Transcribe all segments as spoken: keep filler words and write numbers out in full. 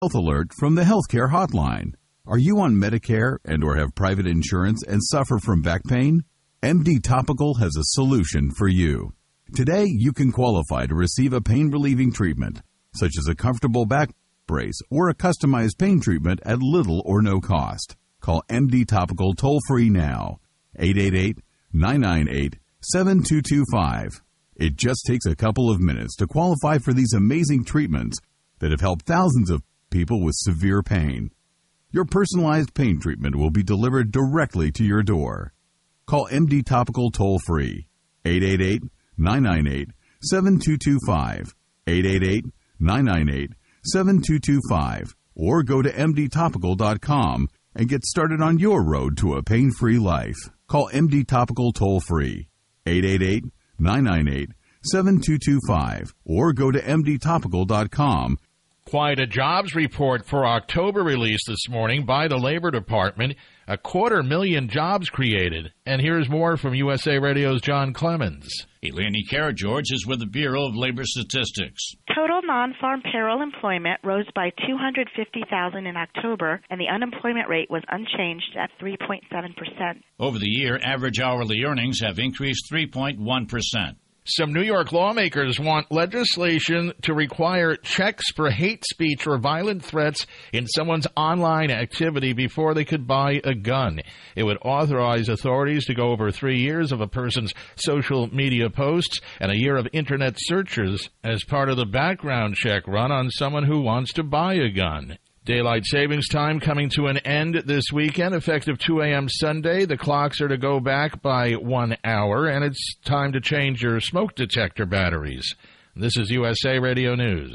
Health alert from the Healthcare Hotline. Are you on Medicare and or have private insurance and suffer from back pain? M D Topical has a solution for you. Today, you can qualify to receive a pain-relieving treatment, such as a comfortable back brace or a customized pain treatment at little or no cost. Call M D Topical toll-free now, eight eight eight, nine nine eight, seven two two five. It just takes a couple of minutes to qualify for these amazing treatments that have helped thousands of people with severe pain. Your personalized pain treatment will be delivered directly to your door. Call M D Topical toll-free, eight eight eight, nine nine eight, seven two two five, eight eight eight, nine nine eight, seven two two five, or go to m d topical dot com and get started on your road to a pain-free life. Call M D Topical toll-free, eight eight eight, nine nine eight, seven two two five, or go to m d topical dot com. Quite a jobs report for October released this morning by the Labor Department. A quarter million jobs created. And here's more from U S A Radio's John Clemens. Eleni Karageorge is with the Bureau of Labor Statistics. Total non-farm payroll employment rose by two hundred fifty thousand in October, and the unemployment rate was unchanged at three point seven percent. Over the year, average hourly earnings have increased three point one percent. Some New York lawmakers want legislation to require checks for hate speech or violent threats in someone's online activity before they could buy a gun. It would authorize authorities to go over three years of a person's social media posts and a year of Internet searches as part of the background check run on someone who wants to buy a gun. Daylight savings time coming to an end this weekend, effective two a.m. Sunday. The clocks are to go back by one hour, and it's time to change your smoke detector batteries. This is U S A Radio News.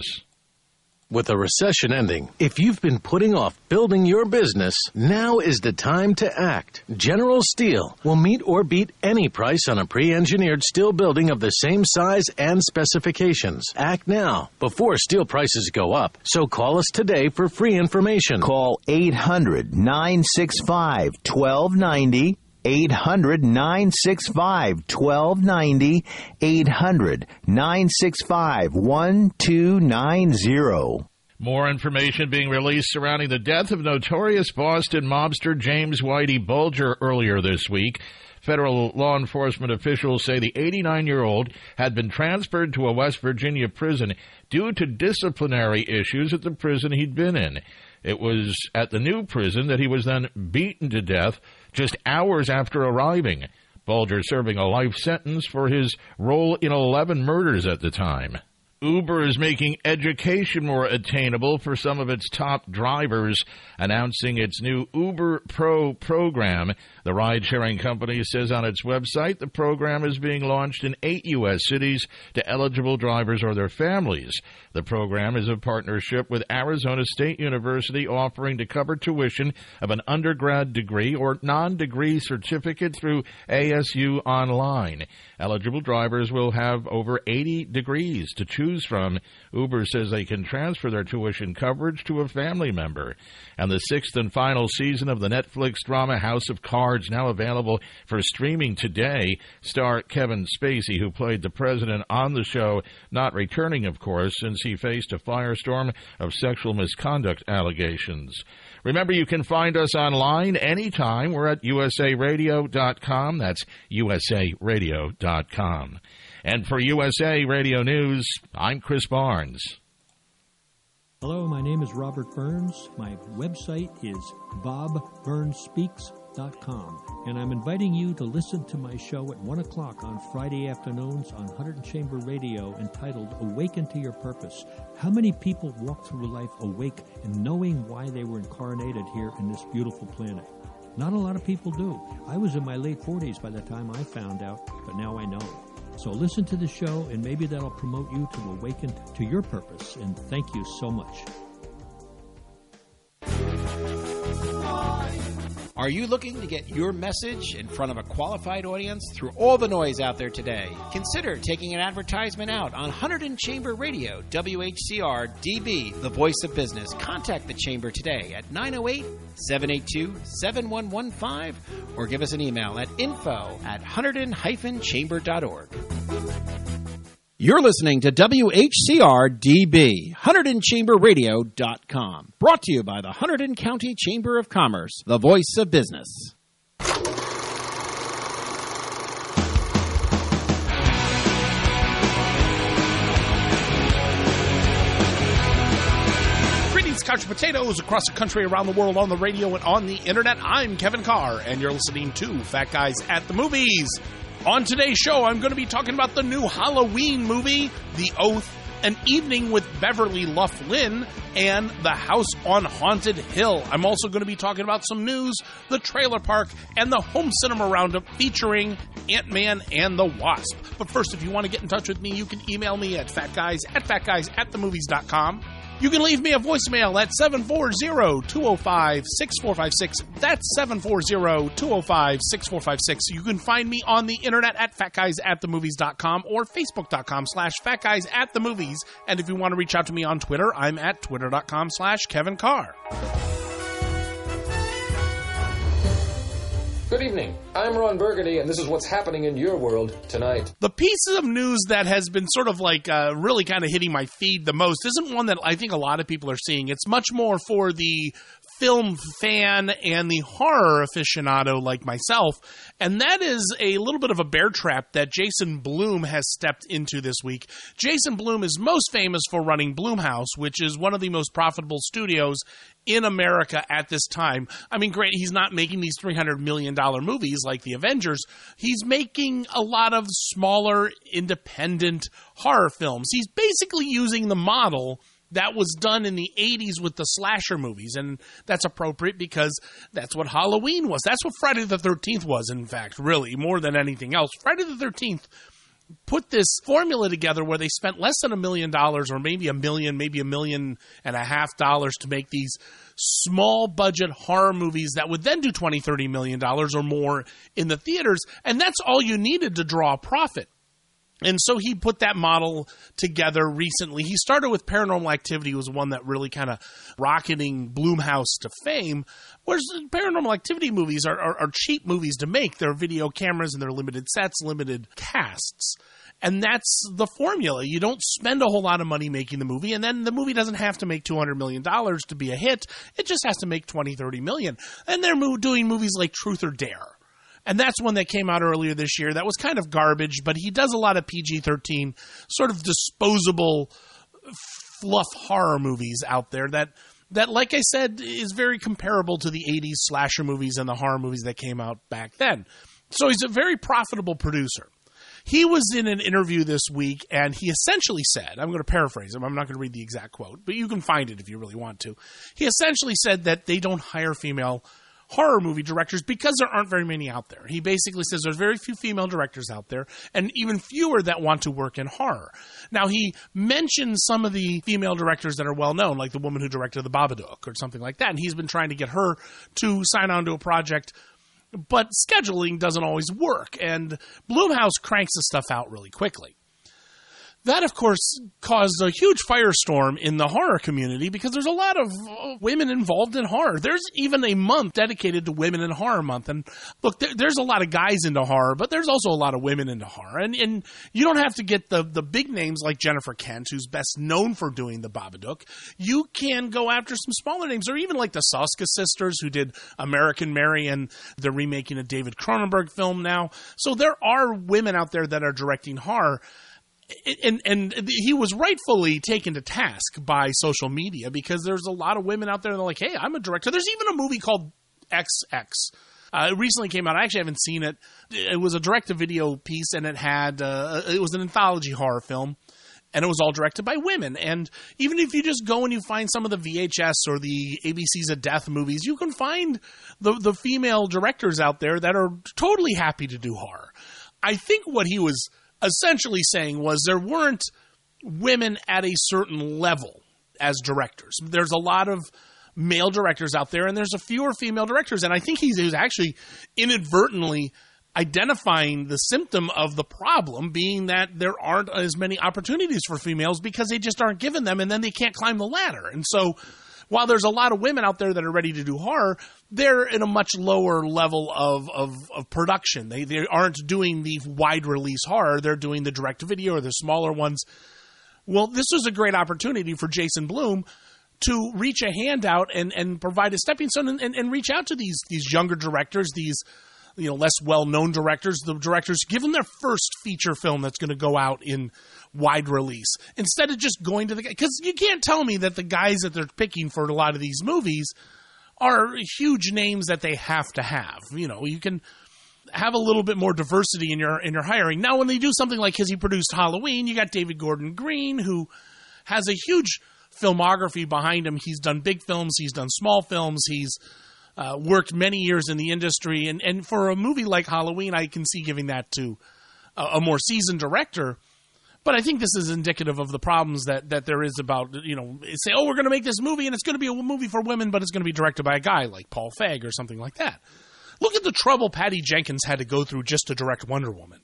With a recession ending, if you've been putting off building your business, now is the time to act. General Steel will meet or beat any price on a pre-engineered steel building of the same size and specifications. Act now, before steel prices go up. So call us today for free information. Call eight hundred, nine six five, one two nine zero. eight hundred, nine six five, one two nine zero, eight hundred, nine six five, one two nine zero. More information being released surrounding the death of notorious Boston mobster James Whitey Bulger earlier this week. Federal law enforcement officials say the eighty-nine-year-old had been transferred to a West Virginia prison due to disciplinary issues at the prison he'd been in. It was at the new prison that he was then beaten to death just hours after arriving. Bulger serving a life sentence for his role in eleven murders at the time. Uber is making education more attainable for some of its top drivers, announcing its new Uber Pro program. The ride-sharing company says on its website the program is being launched in eight U S cities to eligible drivers or their families. The program is a partnership with Arizona State University, offering to cover tuition of an undergrad degree or non-degree certificate through A S U Online. Eligible drivers will have over eighty degrees to choose from. Uber says they can transfer their tuition coverage to a family member. And the sixth and final season of the Netflix drama House of Cards, now available for streaming today. Star Kevin Spacey, who played the president on the show, not returning, of course, since he faced a firestorm of sexual misconduct allegations. Remember, you can find us online anytime. We're at U S A radio dot com. That's U S A radio dot com. And for U S A Radio News, I'm Chris Barnes. Hello, my name is Robert Burns. My website is bob burns speaks dot com, and I'm inviting you to listen to my show at one o'clock on Friday afternoons on one hundred Chamber Radio, entitled Awaken to Your Purpose. How many people walk through life awake and knowing why they were incarnated here in this beautiful planet? Not a lot of people do. I was in my late forties by the time I found out, but now I know. So listen to the show, and maybe that'll promote you to awaken to your purpose. And thank you so much. Are you looking to get your message in front of a qualified audience through all the noise out there today? Consider taking an advertisement out on one hundred Chamber Radio, W H C R D B, the voice of business. Contact the Chamber today at nine oh eight, seven eight two, seven one one five or give us an email at info at one hundred chamber dot org. You're listening to W H C R D B, Hunterdon Chamber Radio dot com. Brought to you by the Hunterdon County Chamber of Commerce, the voice of business. Greetings, couch potatoes across the country, around the world, on the radio, and on the internet. I'm Kevin Carr, and you're listening to Fat Guys at the Movies. On today's show, I'm going to be talking about the new Halloween movie, The Oath, An Evening with Beverly Luff Linn, and The House on Haunted Hill. I'm also going to be talking about some news, the trailer park, and the home cinema roundup featuring Ant-Man and the Wasp. But first, if you want to get in touch with me, you can email me at fatguys at fatguys at the movies dot com. You can leave me a voicemail at seven four zero, two zero five, six four five six. That's seven four zero, two zero five, six four five six. You can find me on the internet at fatguys at the movies dot com or facebook.com slash fatguys at the movies. And if you want to reach out to me on Twitter, I'm at twitter.com slash Kevin Carr. Good evening. I'm Ron Burgundy, and this is what's happening in your world tonight. The piece of news that has been sort of like uh, really kind of hitting my feed the most isn't one that I think a lot of people are seeing. It's much more for the film fan and the horror aficionado like myself, and that is a little bit of a bear trap that Jason Blum has stepped into this week. Jason Blum is most famous for running Blumhouse, which is one of the most profitable studios in America at this time. I mean, great, he's not making these three hundred million dollars movies like the Avengers. He's making a lot of smaller, independent horror films. He's basically using the model that was done in the eighties with the slasher movies, and that's appropriate because that's what Halloween was. That's what Friday the thirteenth was, in fact, really, more than anything else. Friday the thirteenth put this formula together where they spent less than a million dollars, or maybe a million, maybe a million and a half dollars to make these small budget horror movies that would then do twenty, thirty million dollars or more in the theaters, and that's all you needed to draw a profit. And so he put that model together recently. He started with Paranormal Activity, was one that really kind of rocketing Blumhouse to fame. Whereas Paranormal Activity movies are, are, are cheap movies to make. They're video cameras and they're limited sets, limited casts. And that's the formula. You don't spend a whole lot of money making the movie, and then the movie doesn't have to make two hundred million dollars to be a hit. It just has to make twenty, thirty million. And they're doing movies like Truth or Dare. And that's one that came out earlier this year. That was kind of garbage, but he does a lot of P G thirteen, sort of disposable fluff horror movies out there that, that, like I said, is very comparable to the eighties slasher movies and the horror movies that came out back then. So he's a very profitable producer. He was in an interview this week, and he essentially said, I'm going to paraphrase him, I'm not going to read the exact quote, but you can find it if you really want to. He essentially said that they don't hire female horror movie directors because there aren't very many out there. He basically says there's very few female directors out there, and even fewer that want to work in horror. Now, he mentioned some of the female directors that are well known, like the woman who directed The Babadook or something like that, and he's been trying to get her to sign on to a project, but scheduling doesn't always work, and Blumhouse cranks the stuff out really quickly. That, of course, caused a huge firestorm in the horror community because there's a lot of women involved in horror. There's even a month dedicated to Women in Horror Month. And look, there, there's a lot of guys into horror, but there's also a lot of women into horror. And, and you don't have to get the, the big names like Jennifer Kent, who's best known for doing The Babadook. You can go after some smaller names, or even like the Soska sisters who did American Mary, and they're remaking a David Cronenberg film now. So there are women out there that are directing horror. And and he was rightfully taken to task by social media because there's a lot of women out there that are like, hey, I'm a director. There's even a movie called X X. Uh, it recently came out. I actually haven't seen it. It was a direct-to-video piece, and it had uh, it was an anthology horror film, and it was all directed by women. And even if you just go and you find some of the V H S or the A B C's of Death movies, you can find the the female directors out there that are totally happy to do horror. I think what he was essentially saying was there weren't women at a certain level as directors. There's a lot of male directors out there, and there's a fewer female directors. And I think he's, he's actually inadvertently identifying the symptom of the problem being that there aren't as many opportunities for females because they just aren't given them, and then they can't climb the ladder. And so while there's a lot of women out there that are ready to do horror, they're in a much lower level of, of, of production. They, they aren't doing the wide release horror. They're doing the direct to video or the smaller ones. Well, this was a great opportunity for Jason Blum to reach a hand out and, and provide a stepping stone and, and, and reach out to these these younger directors, these you know less well-known directors, the directors, give them their first feature film that's going to go out in wide release. Instead of just going to the... Because you can't tell me that the guys that they're picking for a lot of these movies are huge names that they have to have. You know, you can have a little bit more diversity in your in your hiring. Now, when they do something like his, he produced Halloween, you got David Gordon Green, who has a huge filmography behind him. He's done big films, he's done small films, he's uh, worked many years in the industry, and, and for a movie like Halloween, I can see giving that to a, a more seasoned director. But I think this is indicative of the problems that, that there is about, you know, say, oh, we're going to make this movie, and it's going to be a movie for women, but it's going to be directed by a guy like Paul Feig or something like that. Look at the trouble Patty Jenkins had to go through just to direct Wonder Woman,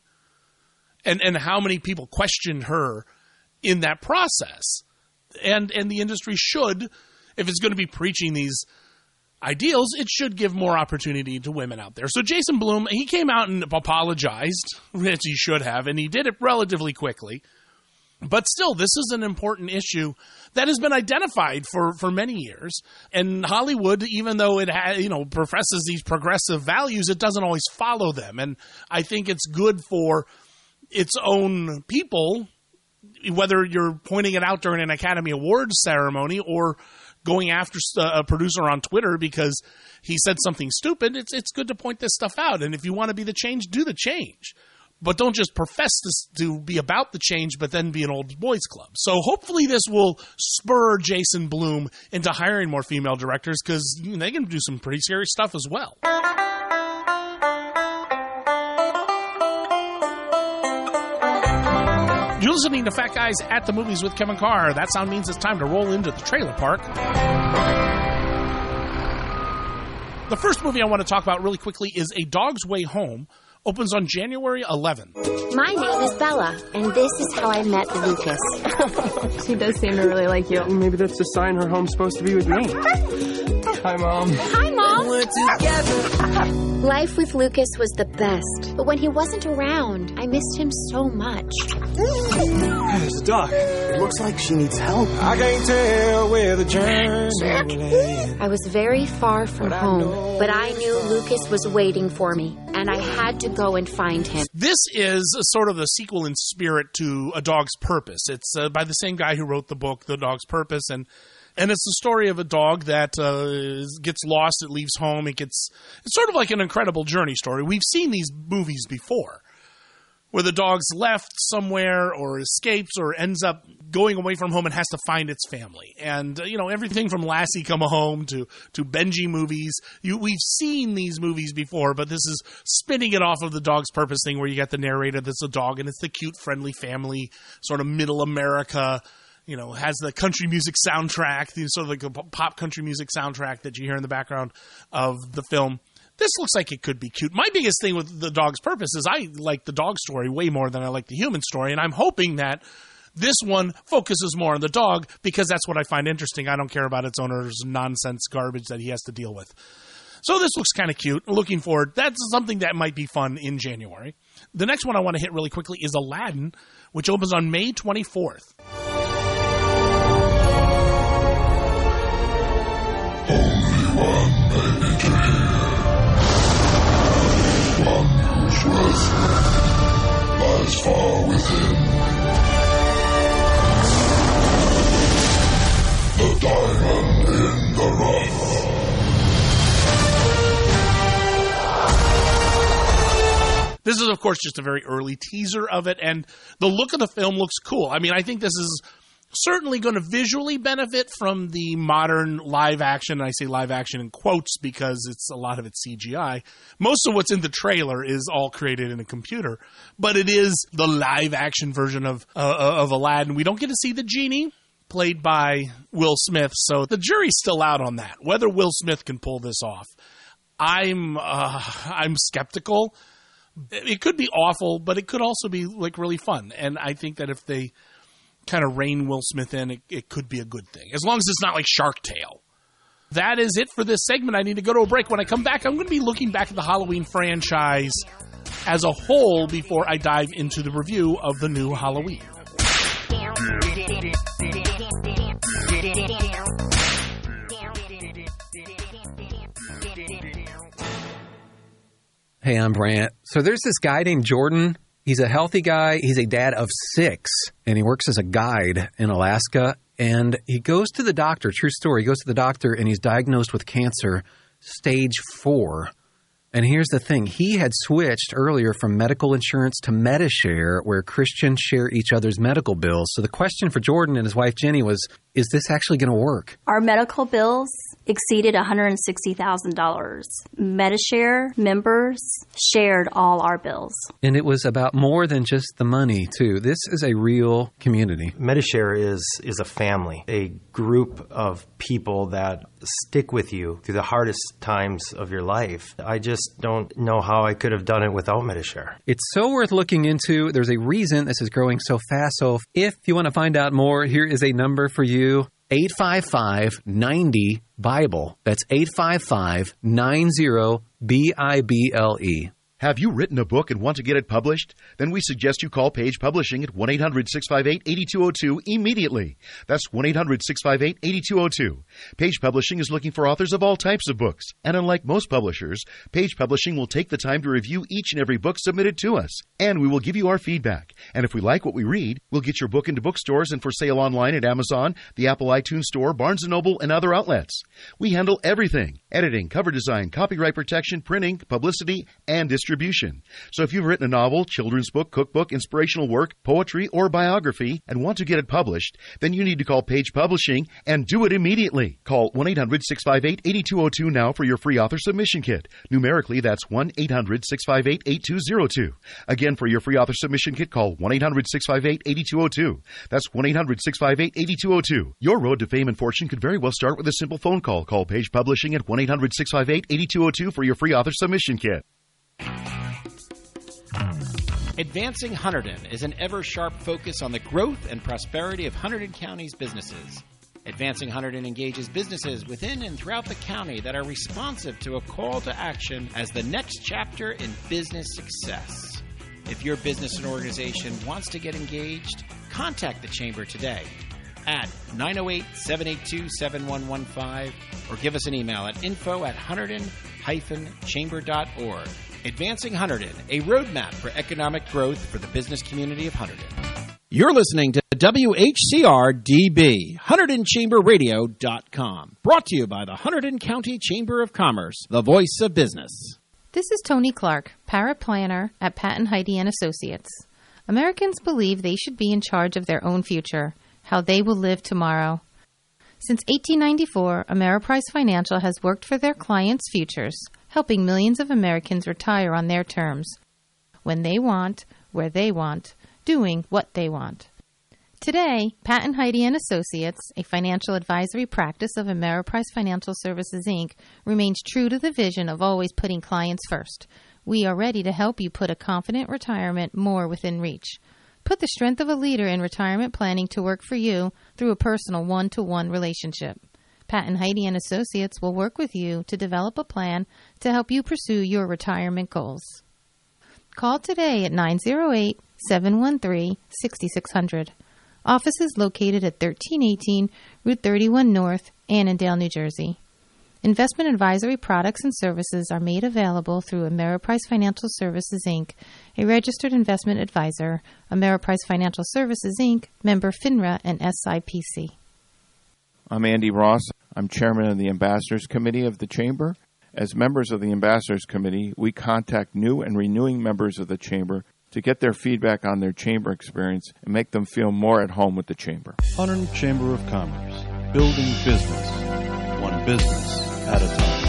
and and how many people questioned her in that process. And and the industry should, if it's going to be preaching these ideals, it should give more opportunity to women out there. So Jason Blum, he came out and apologized, as he should have, and he did it relatively quickly. But still, this is an important issue that has been identified for, for many years. And Hollywood, even though it ha- you know professes these progressive values, it doesn't always follow them. And I think it's good for its own people, whether you're pointing it out during an Academy Awards ceremony or going after a producer on Twitter because he said something stupid, it's it's good to point this stuff out. And if you want to be the change, do the change. But don't just profess this to be about the change, but then be an old boys club. So hopefully this will spur Jason Blum into hiring more female directors, because you know, they can do some pretty serious stuff as well. You're listening to Fat Guys at the Movies with Kevin Carr. That sound means it's time to roll into the trailer park. The first movie I want to talk about really quickly is A Dog's Way Home. Opens on January eleventh. My name is Bella, and this is how I met Lucas. She does seem to really like you. Maybe that's a sign her home's supposed to be with me. Hi, Mom. Hi, Mom. We're together. Life with Lucas was the best, but when he wasn't around, I missed him so much. There's a dog. It looks like she needs help. I can't tell where the journey will end. I was very far from but home, but I knew Lucas was waiting for me, and I had to go and find him. This is a sort of a sequel in spirit to A Dog's Purpose. It's uh, by the same guy who wrote the book, The Dog's Purpose, and and it's the story of a dog that uh, gets lost, it leaves home, it gets... It's sort of like an Incredible Journey story. We've seen these movies before, where the dog's left somewhere or escapes or ends up going away from home and has to find its family. And, uh, you know, everything from Lassie Come Home to, to Benji movies, you, we've seen these movies before, but this is spinning it off of The Dog's Purpose thing, where you get the narrator that's a dog, and it's the cute, friendly family, sort of middle America, you know, has the country music soundtrack, the sort of like a pop country music soundtrack that you hear in the background of the film. This looks like it could be cute. My biggest thing with The Dog's Purpose is I like the dog story way more than I like the human story, and I'm hoping that this one focuses more on the dog, because that's what I find interesting. I don't care about its owner's nonsense garbage that he has to deal with. So this looks kind of cute. Looking forward. That's something that might be fun in January. The next one I want to hit really quickly is Aladdin, which opens on May twenty-fourth. Only one may be dreamed. One whose worth lies far within. The diamond in the rough. This is, of course, just a very early teaser of it, and the look of the film looks cool. I mean, I think this is certainly going to visually benefit from the modern live action. And I say live action in quotes because it's a lot of it's C G I. Most of what's in the trailer is all created in a computer, but it is the live action version of uh, of Aladdin. We don't get to see the genie, played by Will Smith, so the jury's still out on that, whether Will Smith can pull this off. I'm uh, I'm skeptical. It could be awful, but it could also be like really fun. And I think that if they kind of rein Will Smith in, it, it could be a good thing, as long as it's not like Shark Tale, That is it for this segment. I need to go to a break. When I come back, I'm going to be looking back at the Halloween franchise as a whole before I dive into the review of the new Halloween. Hey, I'm Brant. So there's this guy named Jordan. He's a healthy guy. He's a dad of six, and he works as a guide in Alaska. And he goes to the doctor, true story, he goes to the doctor, and he's diagnosed with cancer, stage four. And here's the thing. He had switched earlier from medical insurance to Medishare, where Christians share each other's medical bills. So the question for Jordan and his wife, Jenny, was, is this actually going to work? Our medical bills exceeded one hundred sixty thousand dollars. Medishare members shared all our bills. And it was about more than just the money, too. This is a real community. Medishare is is a family, a group of people that stick with you through the hardest times of your life. I just don't know how I could have done it without Medishare. It's so worth looking into. There's a reason this is growing so fast. So if you want to find out more, here is a number for you. eight five five, nine zero, BIBLE. That's eight five five, nine zero, B I B L E. Have you written a book and want to get it published? Then we suggest you call Page Publishing at one eight hundred, six five eight, eight two zero two immediately. That's one eight hundred, six five eight, eight two zero two. Page Publishing is looking for authors of all types of books. And unlike most publishers, Page Publishing will take the time to review each and every book submitted to us. And we will give you our feedback. And if we like what we read, we'll get your book into bookstores and for sale online at Amazon, the Apple iTunes Store, Barnes and Noble, and other outlets. We handle everything: editing, cover design, copyright protection, printing, publicity, and distribution. Distribution. So if you've written a novel, children's book, cookbook, inspirational work, poetry, or biography and want to get it published, then you need to call Page Publishing and do it immediately. Call one eight hundred, six five eight, eight two zero two now for your free author submission kit. Numerically, that's one eight hundred, six five eight, eight two zero two. Again, for your free author submission kit, call one eight hundred, six five eight, eight two zero two. That's one eight hundred, six five eight, eight two zero two. Your road to fame and fortune could very well start with a simple phone call. Call Page Publishing at one eight hundred, six five eight, eight two zero two for your free author submission kit. Advancing Hunterdon is an ever-sharp focus on the growth and prosperity of Hunterdon County's businesses. Advancing Hunterdon engages businesses within and throughout the county that are responsive to a call to action as the next chapter in business success. If your business and organization wants to get engaged, contact the Chamber today at nine oh eight, seven eight two, seven one one five or give us an email at info at hunterdon dash chamber dot org. Advancing Hunterdon, a roadmap for economic growth for the business community of Hunterdon. You're listening to W H C R D B, Hunterdon Chamber Radio dot com. Brought to you by the Hunterdon County Chamber of Commerce, the voice of business. This is Tony Clark, paraplanner at Patton Heidi and Associates. Americans believe they should be in charge of their own future, how they will live tomorrow. Since eighteen ninety-four, Ameriprise Financial has worked for their clients' futures, helping millions of Americans retire on their terms, when they want, where they want, doing what they want. Today, Patton Heidi and Associates, a financial advisory practice of Ameriprise Financial Services, Incorporated, remains true to the vision of always putting clients first. We are ready to help you put a confident retirement more within reach. Put the strength of a leader in retirement planning to work for you through a personal one-to-one relationship. Patton Heidi and Associates will work with you to develop a plan to help you pursue your retirement goals. Call today at nine oh eight, seven one three, six six zero zero. Office is located at thirteen eighteen Route thirty-one North, Annandale, New Jersey. Investment advisory products and services are made available through Ameriprise Financial Services, Incorporated, a registered investment advisor, Ameriprise Financial Services, Incorporated, member FINRA and S I P C. I'm Andy Ross. I'm chairman of the Ambassadors Committee of the Chamber. As members of the Ambassadors Committee, we contact new and renewing members of the Chamber to get their feedback on their Chamber experience and make them feel more at home with the Chamber. Hunterdon Chamber of Commerce, building business, one business at a time.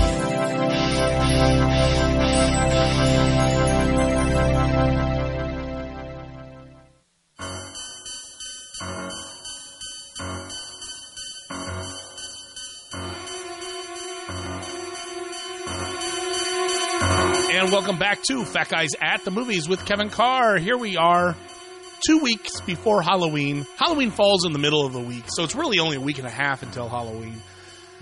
And welcome back to Fat Guys at the Movies with Kevin Carr. Here we are, two weeks before Halloween. Halloween falls in the middle of the week, so it's really only a week and a half until Halloween.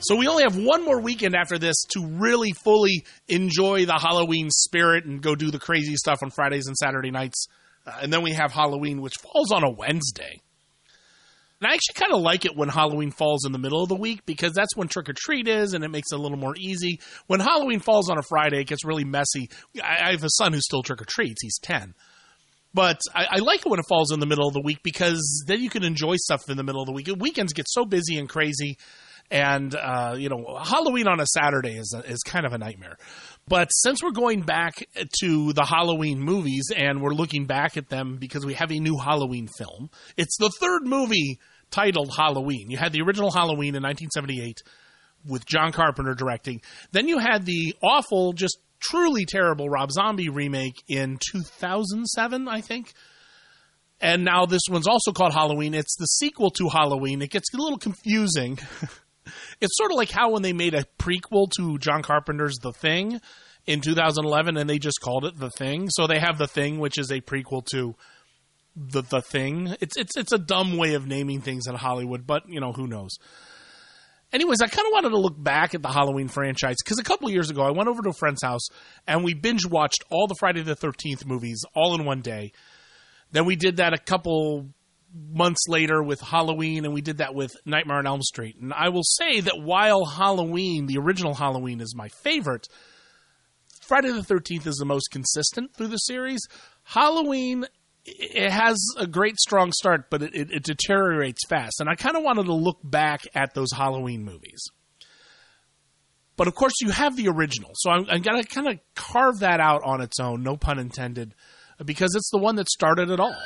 So we only have one more weekend after this to really fully enjoy the Halloween spirit and go do the crazy stuff on Fridays and Saturday nights. Uh, and then we have Halloween, which falls on a Wednesday. And I actually kind of like it when Halloween falls in the middle of the week because that's when trick-or-treat is and it makes it a little more easy. When Halloween falls on a Friday, it gets really messy. I, I have a son who still trick-or-treats. He's ten. But I, I like it when it falls in the middle of the week because then you can enjoy stuff in the middle of the week. Weekends get so busy and crazy. And, uh, you know, Halloween on a Saturday is a, is kind of a nightmare. But since we're going back to the Halloween movies and we're looking back at them because we have a new Halloween film, it's the third movie titled Halloween. You had the original Halloween in nineteen seventy-eight with John Carpenter directing. Then you had the awful, just truly terrible Rob Zombie remake in two thousand seven, I think. And now this one's also called Halloween. It's the sequel to Halloween. It gets a little confusing. It's sort of like how when they made a prequel to John Carpenter's The Thing in two thousand eleven and they just called it The Thing. So they have The Thing, which is a prequel to The The Thing. It's it's it's a dumb way of naming things in Hollywood, but, you know, who knows. Anyways, I kind of wanted to look back at the Halloween franchise because a couple years ago I went over to a friend's house and we binge-watched all the Friday the thirteenth movies all in one day. Then we did that a couple months later with Halloween, and we did that with Nightmare on Elm Street. And I will say that while Halloween, the original Halloween, is my favorite, Friday the thirteenth is the most consistent through the series. Halloween, it has a great strong start, but it, it, it deteriorates fast. And I kind of wanted to look back at those Halloween movies. But of course, you have the original. So I'm, I'm going to kind of carve that out on its own, no pun intended, because it's the one that started it all.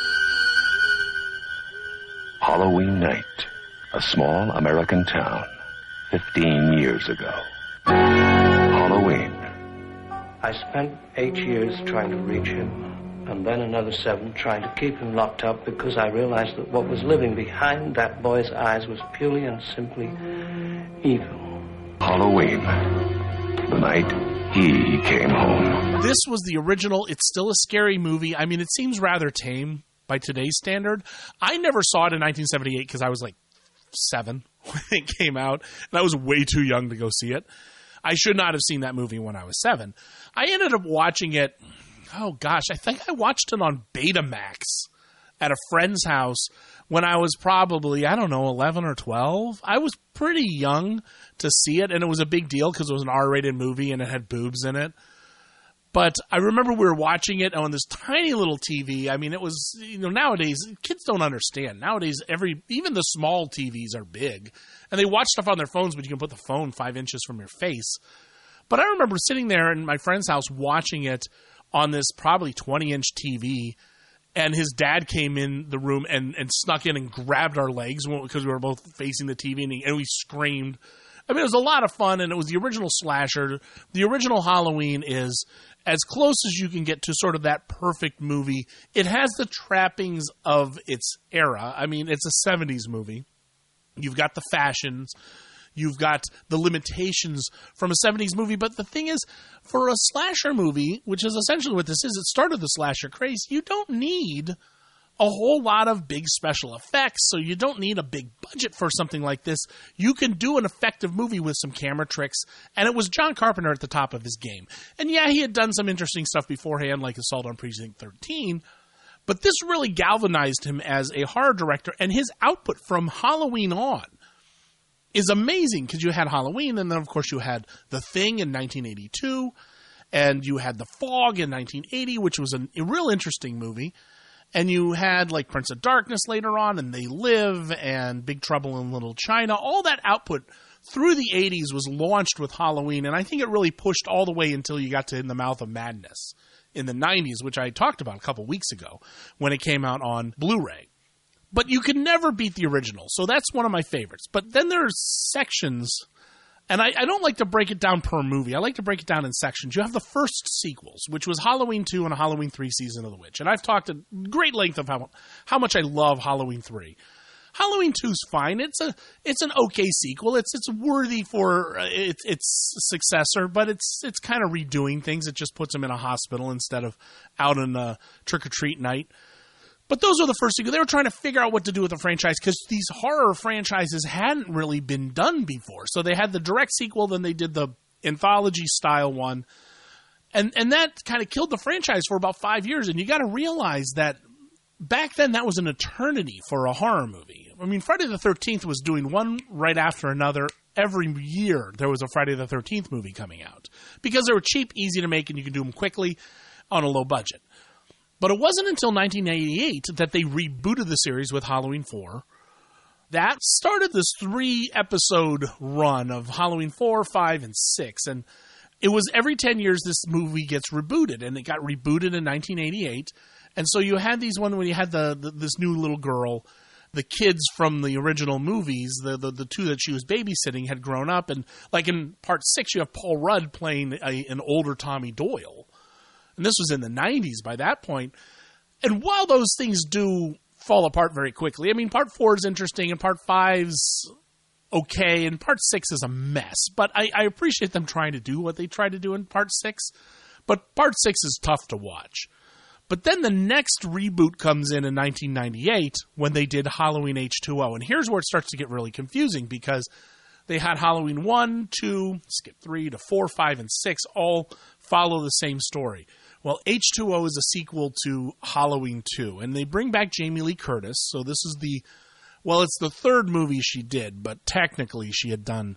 Halloween night, a small American town, fifteen years ago. Halloween. I spent eight years trying to reach him, and then another seven trying to keep him locked up because I realized that what was living behind that boy's eyes was purely and simply evil. Halloween, the night he came home. This was the original. It's still a scary movie. I mean, it seems rather tame by today's standard. I never saw it in nineteen seventy-eight because I was like seven when it came out, and I was way too young to go see it. I should not have seen that movie when I was seven. I ended up watching it, oh gosh, I think I watched it on Betamax at a friend's house when I was probably, I don't know, eleven or twelve. I was pretty young to see it, and it was a big deal because it was an R-rated movie and it had boobs in it. But I remember we were watching it on this tiny little T V. I mean, it was, you know, nowadays, kids don't understand. Nowadays, every even the small T Vs are big. And they watch stuff on their phones, but you can put the phone five inches from your face. But I remember sitting there in my friend's house watching it on this probably twenty-inch T V. And his dad came in the room and, and snuck in and grabbed our legs because we were both facing the T V. And, he, and we screamed. I mean, it was a lot of fun, and it was the original slasher. The original Halloween is as close as you can get to sort of that perfect movie. It has the trappings of its era. I mean, it's a seventies movie. You've got the fashions. You've got the limitations from a seventies movie. But the thing is, for a slasher movie, which is essentially what this is, it started the slasher craze, you don't need a whole lot of big special effects, so you don't need a big budget for something like this. You can do an effective movie with some camera tricks, and it was John Carpenter at the top of his game. And yeah, he had done some interesting stuff beforehand, like Assault on Precinct thirteen, but this really galvanized him as a horror director, and his output from Halloween on is amazing, because you had Halloween, and then, of course, you had The Thing in nineteen eighty-two, and you had The Fog in nineteen eighty, which was an, a real interesting movie. And you had, like, Prince of Darkness later on, and They Live, and Big Trouble in Little China. All that output through the eighties was launched with Halloween, and I think it really pushed all the way until you got to In the Mouth of Madness in the nineties, which I talked about a couple weeks ago when it came out on Blu-ray. But you can never beat the original, so that's one of my favorites. But then there's sections, and I, I don't like to break it down per movie. I like to break it down in sections. You have the first sequels, which was Halloween two and Halloween three Season of the Witch. And I've talked at great length of how, how much I love Halloween three. Halloween two's fine. It's a it's an okay sequel. It's it's worthy for uh, its its successor, but it's it's kind of redoing things. It just puts them in a hospital instead of out on a trick-or-treat night. But those were the first two. They were trying to figure out what to do with the franchise because these horror franchises hadn't really been done before. So they had the direct sequel, then they did the anthology-style one. And and that kind of killed the franchise for about five years. And you got to realize that back then that was an eternity for a horror movie. I mean, Friday the thirteenth was doing one right after another. Every year there was a Friday the thirteenth movie coming out because they were cheap, easy to make, and you could do them quickly on a low budget. But it wasn't until nineteen eighty-eight that they rebooted the series with Halloween four. That started this three-episode run of Halloween four, five, and six. And it was every ten years this movie gets rebooted. And it got rebooted in nineteen eighty-eight. And so you had these one when you had the, the this new little girl. The kids from the original movies, the, the the two that she was babysitting, had grown up. And like in part six, you have Paul Rudd playing a, an older Tommy Doyle. And this was in the nineties by that point. And while those things do fall apart very quickly, I mean, part four is interesting and part five's okay and part six is a mess. But I, I appreciate them trying to do what they tried to do in part six. But part six is tough to watch. But then the next reboot comes in in nineteen ninety-eight when they did Halloween H two O. And here's where it starts to get really confusing because they had Halloween one, two, skip three to four, five, and six all follow the same story. Well, H two O is a sequel to Halloween two, and they bring back Jamie Lee Curtis. So this is the, well, it's the third movie she did, but technically she had done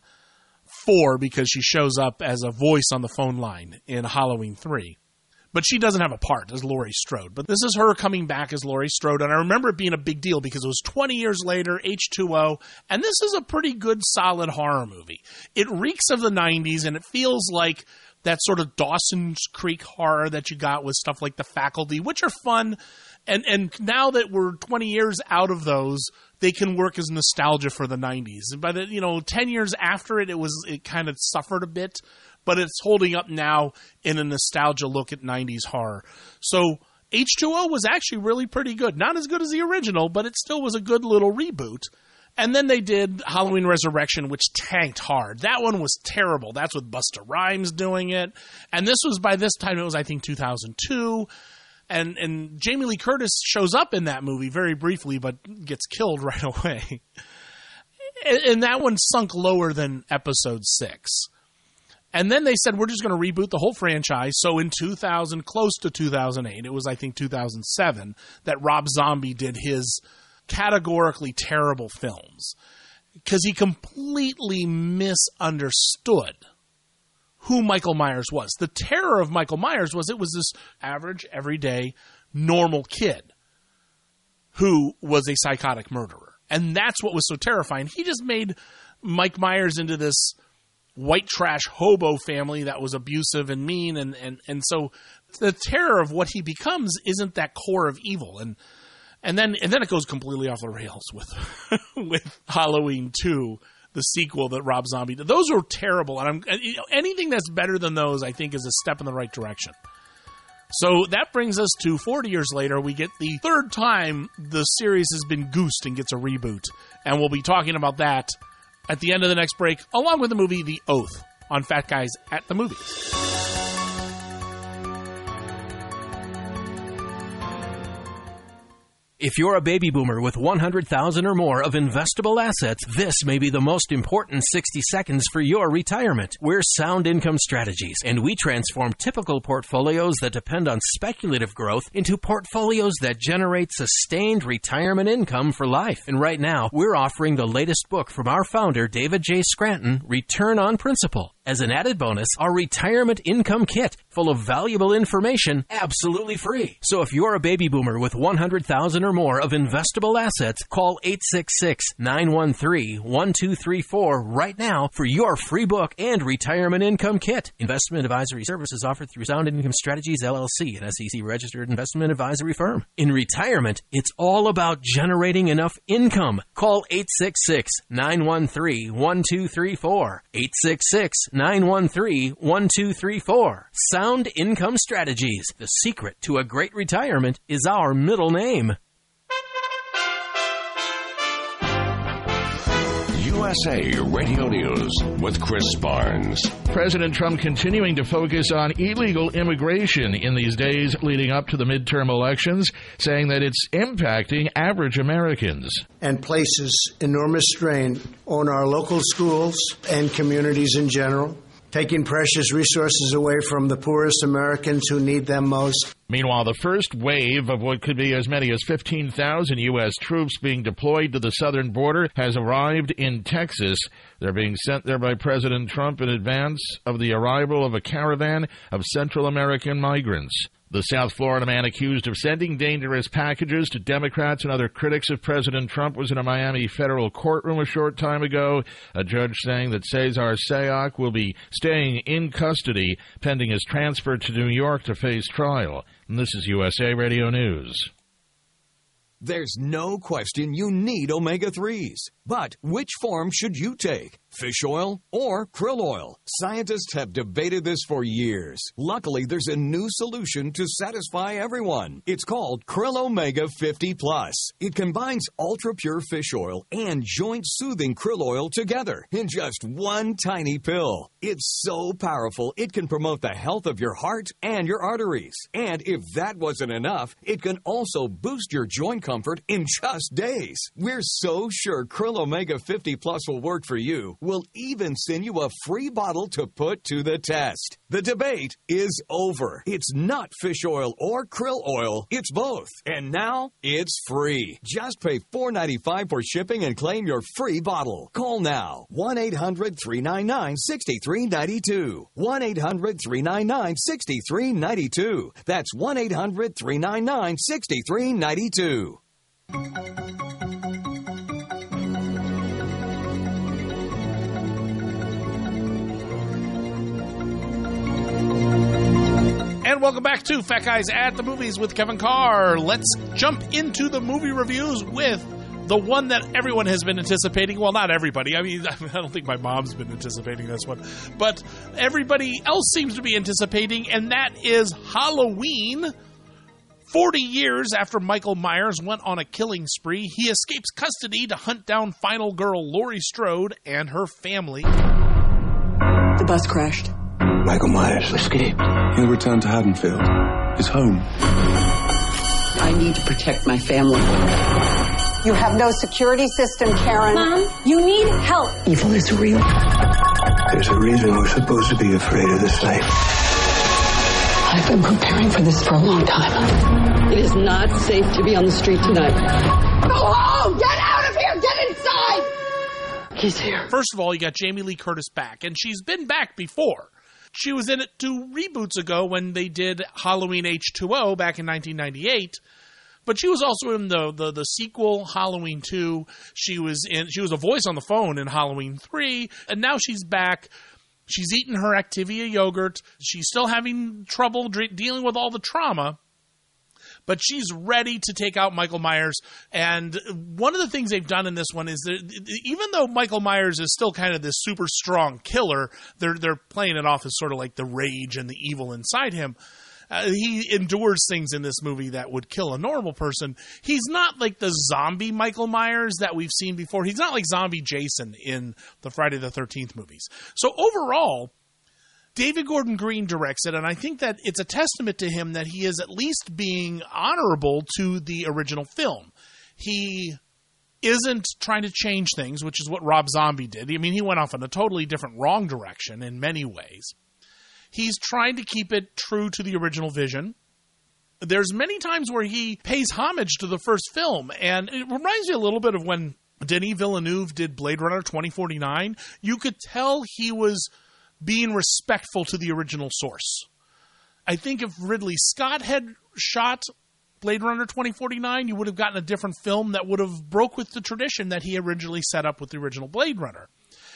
four because she shows up as a voice on the phone line in Halloween three. But she doesn't have a part as Laurie Strode. But this is her coming back as Laurie Strode, and I remember it being a big deal because it was twenty years later, H two O, and this is a pretty good, solid horror movie. It reeks of the nineties, and it feels like that sort of Dawson's Creek horror that you got with stuff like The Faculty, which are fun. And and now that we're twenty years out of those, they can work as nostalgia for the nineties. But, you know, ten years after it, it was it kind of suffered a bit. But it's holding up now in a nostalgia look at nineties horror. So H two O was actually really pretty good. Not as good as the original, but it still was a good little reboot. And then they did Halloween Resurrection, which tanked hard. That one was terrible. That's with Busta Rhymes doing it. And this was, by this time, it was, I think, two thousand two. And and Jamie Lee Curtis shows up in that movie very briefly, but gets killed right away. And, and that one sunk lower than episode six. And then they said, we're just going to reboot the whole franchise. So in two thousand, close to two thousand eight, it was, I think, two thousand seven, that Rob Zombie did his categorically terrible films. Because he completely misunderstood who Michael Myers was. The terror of Michael Myers was it was this average, everyday, normal kid who was a psychotic murderer. And that's what was so terrifying. He just made Mike Myers into this white trash hobo family that was abusive and mean. And, and, and so the terror of what he becomes isn't that core of evil. And and then and then it goes completely off the rails with with Halloween two, the sequel that Rob Zombie did. Those are terrible. And I'm, you know, anything that's better than those, I think, is a step in the right direction. So that brings us to forty years later. We get the third time the series has been goosed and gets a reboot. And we'll be talking about that at the end of the next break, along with the movie The Oath on Fat Guys at the Movies. If you're a baby boomer with one hundred thousand dollars or more of investable assets, this may be the most important sixty seconds for your retirement. We're Sound Income Strategies, and we transform typical portfolios that depend on speculative growth into portfolios that generate sustained retirement income for life. And right now, we're offering the latest book from our founder, David J. Scranton, Return on Principle. As an added bonus, our retirement income kit, full of valuable information, absolutely free. So if you're a baby boomer with one hundred thousand dollars or more of investable assets, call eight six six, nine one three, one two three four right now for your free book and retirement income kit. Investment advisory services offered through Sound Income Strategies, L L C, an S E C-registered investment advisory firm. In retirement, it's all about generating enough income. Call eight six six, nine one three, one two three four. eight six six, nine one three, one two three four. Sound Income Strategies. The secret to a great retirement is our middle name. U S A Radio News with Chris Barnes. President Trump continuing to focus on illegal immigration in these days leading up to the midterm elections, saying that it's impacting average Americans. And places enormous strain on our local schools and communities in general, taking precious resources away from the poorest Americans who need them most. Meanwhile, the first wave of what could be as many as fifteen thousand U S troops being deployed to the southern border has arrived in Texas. They're being sent there by President Trump in advance of the arrival of a caravan of Central American migrants. The South Florida man accused of sending dangerous packages to Democrats and other critics of President Trump was in a Miami federal courtroom a short time ago. A judge saying that Cesar Sayoc will be staying in custody pending his transfer to New York to face trial. And this is U S A Radio News. There's no question you need omega threes. But which form should you take? Fish oil or krill oil? Scientists have debated this for years. Luckily, there's a new solution to satisfy everyone. It's called Krill Omega fifty plus. It combines ultra-pure fish oil and joint-soothing krill oil together in just one tiny pill. It's so powerful, it can promote the health of your heart and your arteries. And if that wasn't enough, it can also boost your joint comfort in just days. We're so sure Krill Omega fifty plus will work for you. We'll even send you a free bottle to put to the test. The debate is over. It's not fish oil or krill oil. It's both. And now it's free. Just pay four dollars and ninety-five cents for shipping and claim your free bottle. Call now. one eight hundred three nine nine six three nine two. one eight hundred three nine nine six three nine two. That's one eight hundred three nine nine six three nine two. And welcome back to Fat Guys at the Movies with Kevin Carr. Let's jump into the movie reviews with the one that everyone has been anticipating. Well, not everybody. I mean, I don't think my mom's been anticipating this one. But everybody else seems to be anticipating, and that is Halloween. Forty years after Michael Myers went on a killing spree, he escapes custody to hunt down final girl Laurie Strode and her family. The bus crashed. Michael Myers escaped. He'll return to Haddonfield, his home. I need to protect my family. You have no security system, Karen. Mom, you need help. Evil is real. There's a reason we're supposed to be afraid of this life. I've been preparing for this for a long time. It is not safe to be on the street tonight. Go home! Get out of here! Get inside! He's here. First of all, you got Jamie Lee Curtis back, and she's been back before. She was in it two reboots ago when they did Halloween H two O back in nineteen ninety-eight. But she was also in the, the, the sequel, Halloween two. She was in. She was a voice on the phone in Halloween three. And now she's back. She's eating her Activia yogurt. She's still having trouble dre- dealing with all the trauma. But she's ready to take out Michael Myers. And one of the things they've done in this one is that even though Michael Myers is still kind of this super strong killer, they're they're playing it off as sort of like the rage and the evil inside him. Uh, he endures things in this movie that would kill a normal person. He's not like the zombie Michael Myers that we've seen before. He's not like zombie Jason in the Friday the thirteenth movies. So overall, David Gordon Green directs it, and I think that it's a testament to him that he is at least being honorable to the original film. He isn't trying to change things, which is what Rob Zombie did. I mean, he went off in a totally different wrong direction in many ways. He's trying to keep it true to the original vision. There's many times where he pays homage to the first film, and it reminds me a little bit of when Denis Villeneuve did Blade Runner twenty forty-nine. You could tell he was being respectful to the original source. I think if Ridley Scott had shot Blade Runner twenty forty-nine, you would have gotten a different film that would have broke with the tradition that he originally set up with the original Blade Runner.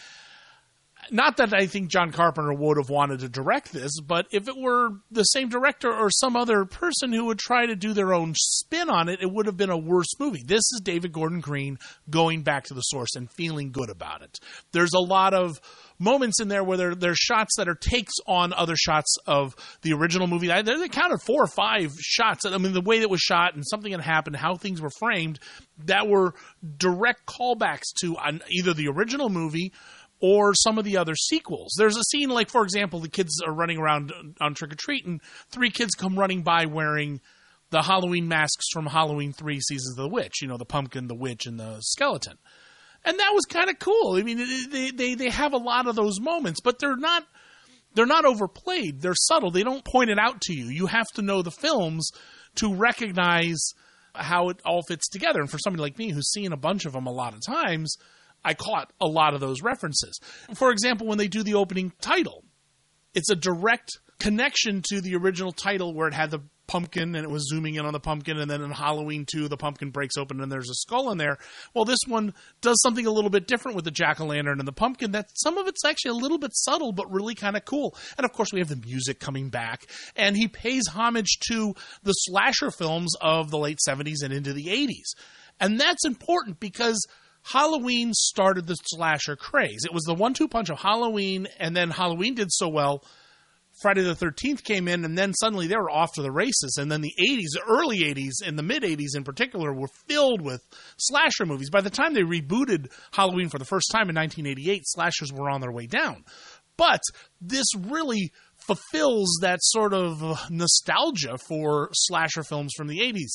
Not that I think John Carpenter would have wanted to direct this, but if it were the same director or some other person who would try to do their own spin on it, it would have been a worse movie. This is David Gordon Green going back to the source and feeling good about it. There's a lot of moments in there where there there's shots that are takes on other shots of the original movie. I, they counted four or five shots. I mean, the way that was shot and something that happened, how things were framed, that were direct callbacks to an, either the original movie or some of the other sequels. There's a scene like, for example, the kids are running around on trick-or-treat, and three kids come running by wearing the Halloween masks from Halloween three Seasons of the Witch, you know, the pumpkin, the witch, and the skeleton. And that was kind of cool. I mean, they, they they have a lot of those moments, but they're not they're not overplayed. They're subtle. They don't point it out to you. You have to know the films to recognize how it all fits together. And for somebody like me who's seen a bunch of them a lot of times, I caught a lot of those references. For example, when they do the opening title, it's a direct connection to the original title where it had the pumpkin and it was zooming in on the pumpkin, and then in Halloween two the pumpkin breaks open and there's a skull in there. Well, this one does something a little bit different with the jack-o'-lantern and the pumpkin. That some of it's actually a little bit subtle but really kind of cool. And of course we have the music coming back, and he pays homage to the slasher films of the late seventies and into the eighties. And that's important because Halloween started the slasher craze. It was the one two punch of Halloween, and then Halloween did so well, Friday the thirteenth came in, and then suddenly they were off to the races. And then the eighties, the early eighties, and the mid-eighties in particular, were filled with slasher movies. By the time they rebooted Halloween for the first time in nineteen eighty-eight, slashers were on their way down. But this really fulfills that sort of nostalgia for slasher films from the eighties.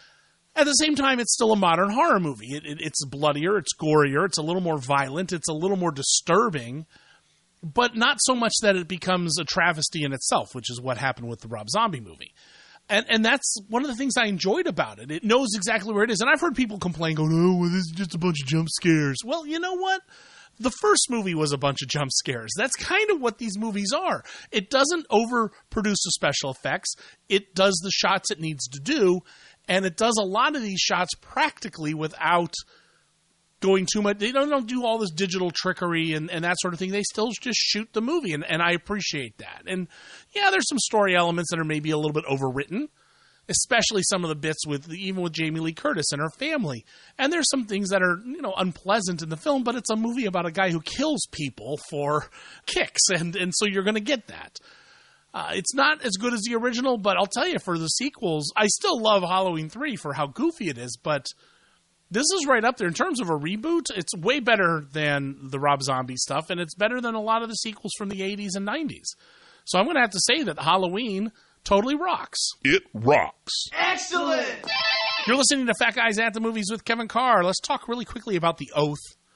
At the same time, it's still a modern horror movie. It, it, it's bloodier, it's gorier, it's a little more violent, it's a little more disturbing, but not so much that it becomes a travesty in itself, which is what happened with the Rob Zombie movie. And and that's one of the things I enjoyed about it. It knows exactly where it is. And I've heard people complain, going, oh, well, this is just a bunch of jump scares. Well, you know what? The first movie was a bunch of jump scares. That's kind of what these movies are. It doesn't overproduce the special effects. It does the shots it needs to do. And it does a lot of these shots practically without going too much. They don't, don't do all this digital trickery and, and that sort of thing. They still just shoot the movie, and, and I appreciate that. And yeah, there's some story elements that are maybe a little bit overwritten, especially some of the bits with even with Jamie Lee Curtis and her family. And there's some things that are, you know, unpleasant in the film, but it's a movie about a guy who kills people for kicks, and, and so you're going to get that. Uh, it's not as good as the original, but I'll tell you, for the sequels, I still love Halloween three for how goofy it is, but this is right up there. In terms of a reboot, it's way better than the Rob Zombie stuff, and it's better than a lot of the sequels from the eighties and nineties. So I'm going to have to say that Halloween totally rocks. It rocks. Excellent! You're listening to Fat Guys at the Movies with Kevin Carr. Let's talk really quickly about the oath.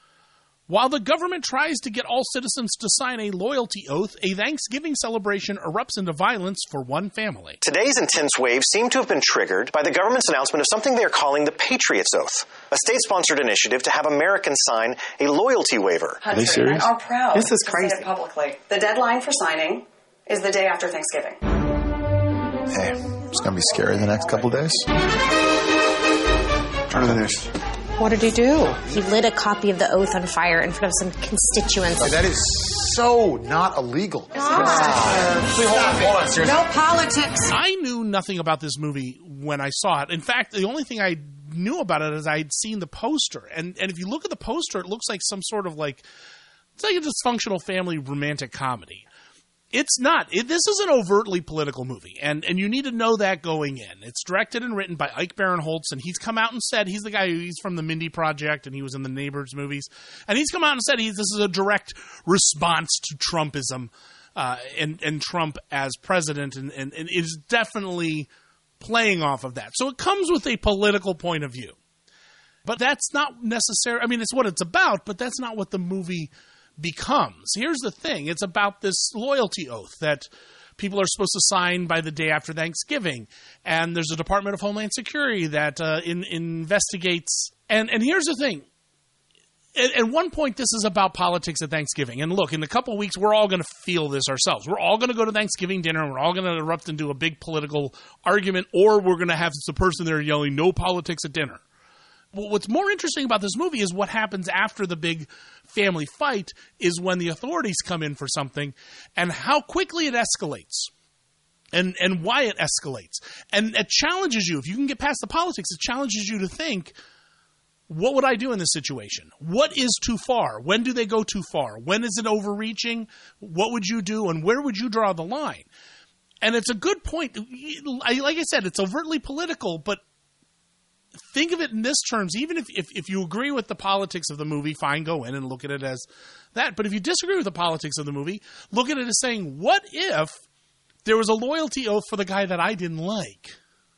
While the government tries to get all citizens to sign a loyalty oath, a Thanksgiving celebration erupts into violence for one family. Today's intense wave seemed to have been triggered by the government's announcement of something they are calling the Patriots Oath, a state-sponsored initiative to have Americans sign a loyalty waiver. Are they serious? Are proud this is crazy. To say it publicly. The deadline for signing is the day after Thanksgiving. Hey, it's going to be scary the next couple days. Turn to the news. What did he do? He lit a copy of the oath on fire in front of some constituents. That is so not illegal. Uh, no politics. I knew nothing about this movie when I saw it. In fact, the only thing I knew about it is I'd seen the poster. And and if you look at the poster, it looks like some sort of like, it's like a dysfunctional family romantic comedy. It's not. It, this is an overtly political movie, and, and you need to know that going in. It's directed and written by Ike Barinholtz, and he's come out and said, he's the guy who, he's from the Mindy Project, and he was in the Neighbors movies, and he's come out and said he's, this is a direct response to Trumpism, uh, and, and Trump as president, and, and, and it is definitely playing off of that. So it comes with a political point of view. But that's not necessary. I mean, it's what it's about, but that's not what the movie becomes. Here's the thing. It's about this loyalty oath that people are supposed to sign by the day after Thanksgiving. And there's a Department of Homeland Security that uh, in, investigates. And, and here's the thing. At, at one point, this is about politics at Thanksgiving. And look, in a couple of weeks, we're all going to feel this ourselves. We're all going to go to Thanksgiving dinner, and we're all going to erupt into a big political argument, or we're going to have the person there yelling, no politics at dinner. What's more interesting about this movie is what happens after the big family fight is when the authorities come in for something and how quickly it escalates and, and why it escalates. And it challenges you. If you can get past the politics, it challenges you to think, what would I do in this situation? What is too far? When do they go too far? When is it overreaching? What would you do, and where would you draw the line? And it's a good point. Like I said, it's overtly political, but think of it in this terms. Even if, if, if you agree with the politics of the movie, fine, go in and look at it as that. But if you disagree with the politics of the movie, look at it as saying, what if there was a loyalty oath for the guy that I didn't like?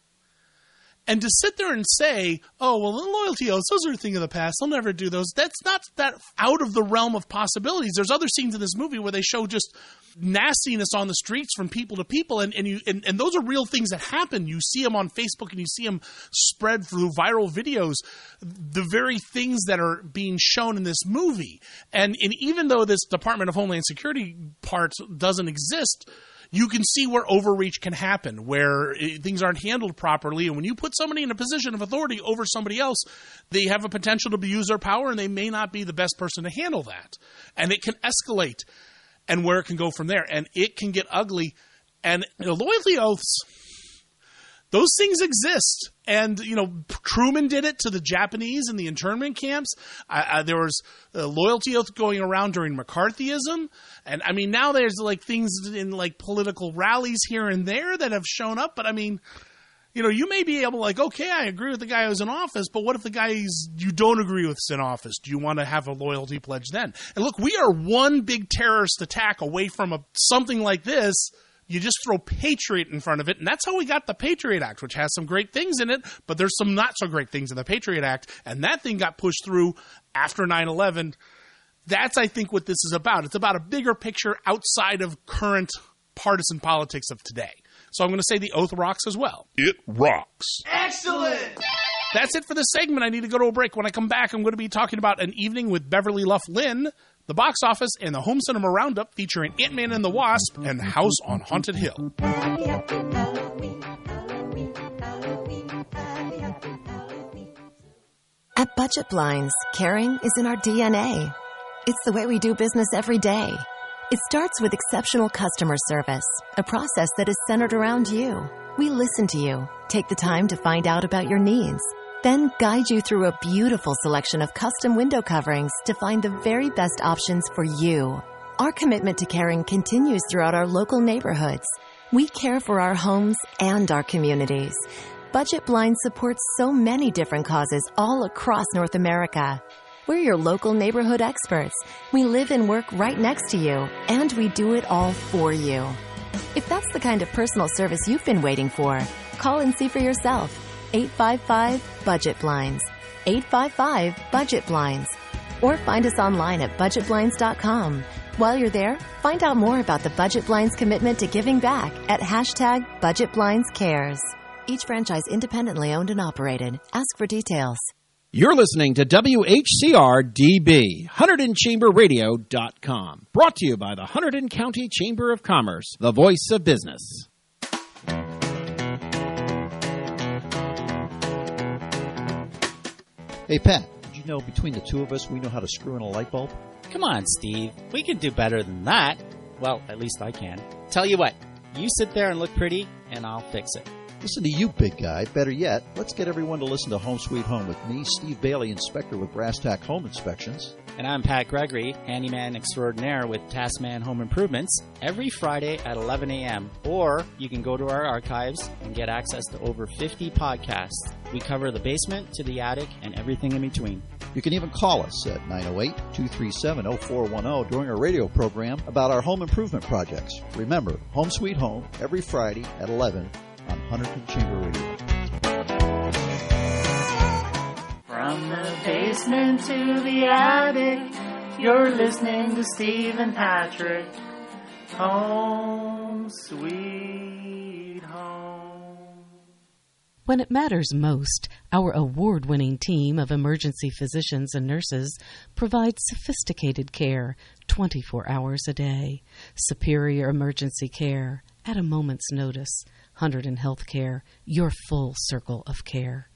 And to sit there and say, oh, well, the loyalty oaths, those are a thing of the past. They'll never do those. That's not that out of the realm of possibilities. There's other scenes in this movie where they show just nastiness on the streets from people to people. And, and, you, and, and those are real things that happen. You see them on Facebook and you see them spread through viral videos, the very things that are being shown in this movie. And, and even though this Department of Homeland Security part doesn't exist, you can see where overreach can happen, where things aren't handled properly. And when you put somebody in a position of authority over somebody else, they have a potential to abuse their power, and they may not be the best person to handle that. And it can escalate, and where it can go from there. And it can get ugly. And you know, loyalty oaths, those things exist. And, you know, Truman did it to the Japanese in the internment camps. Uh, uh, there was a loyalty oath going around during McCarthyism. And, I mean, now there's, like, things in, like, political rallies here and there that have shown up. But, I mean, you know, you may be able to, like, okay, I agree with the guy who's in office, but what if the guy you don't agree with is in office? Do you want to have a loyalty pledge then? And, look, we are one big terrorist attack away from a, something like this. You just throw Patriot in front of it, and that's how we got the Patriot Act, which has some great things in it, but there's some not-so-great things in the Patriot Act, and that thing got pushed through after nine eleven. That's, I think, what this is about. It's about a bigger picture outside of current partisan politics of today. So I'm going to say the oath rocks as well. It rocks. Excellent! That's it for this segment. I need to go to a break. When I come back, I'm going to be talking about An Evening with Beverly Luff Lynn, the box office, and the home cinema roundup featuring Ant-Man and the Wasp and House on Haunted Hill. At Budget Blinds, caring is in our D N A. It's the way we do business every day. It starts with exceptional customer service, a process that is centered around you. We listen to you, take the time to find out about your needs, then guide you through a beautiful selection of custom window coverings to find the very best options for you. Our commitment to caring continues throughout our local neighborhoods. We care for our homes and our communities. Budget Blinds supports so many different causes all across North America. We're your local neighborhood experts. We live and work right next to you, and we do it all for you. If that's the kind of personal service you've been waiting for, call and see for yourself. eight five five budget blinds. eight five five budget blinds. Or find us online at budget blinds dot com. While you're there, find out more about the Budget Blinds commitment to giving back at hashtag Budget Blinds Cares. Each franchise independently owned and operated. Ask for details. You're listening to W H C R D B, Hunterdon Chamber Radio dot com. Brought to you by the Hunterdon County Chamber of Commerce, the voice of business. Hey, Pat, did you know between the two of us, we know how to screw in a light bulb? Come on, Steve. We can do better than that. Well, at least I can. Tell you what, you sit there and look pretty, and I'll fix it. Listen to you, big guy. Better yet, let's get everyone to listen to Home Sweet Home with me, Steve Bailey, inspector with Brass Tack Home Inspections. And I'm Pat Gregory, handyman extraordinaire with Taskman Home Improvements, every Friday at eleven a.m. Or you can go to our archives and get access to over fifty podcasts. We cover the basement to the attic and everything in between. You can even call us at nine oh eight, two three seven, oh four one oh during our radio program about our home improvement projects. Remember, Home Sweet Home, every Friday at eleven on Hunterdon Chamber Radio. From the basement to the attic, you're listening to Steve and Patrick. Home Sweet Home. When it matters most, our award-winning team of emergency physicians and nurses provides sophisticated care twenty-four hours a day. Superior emergency care at a moment's notice. Hunterdon Healthcare, your full circle of care.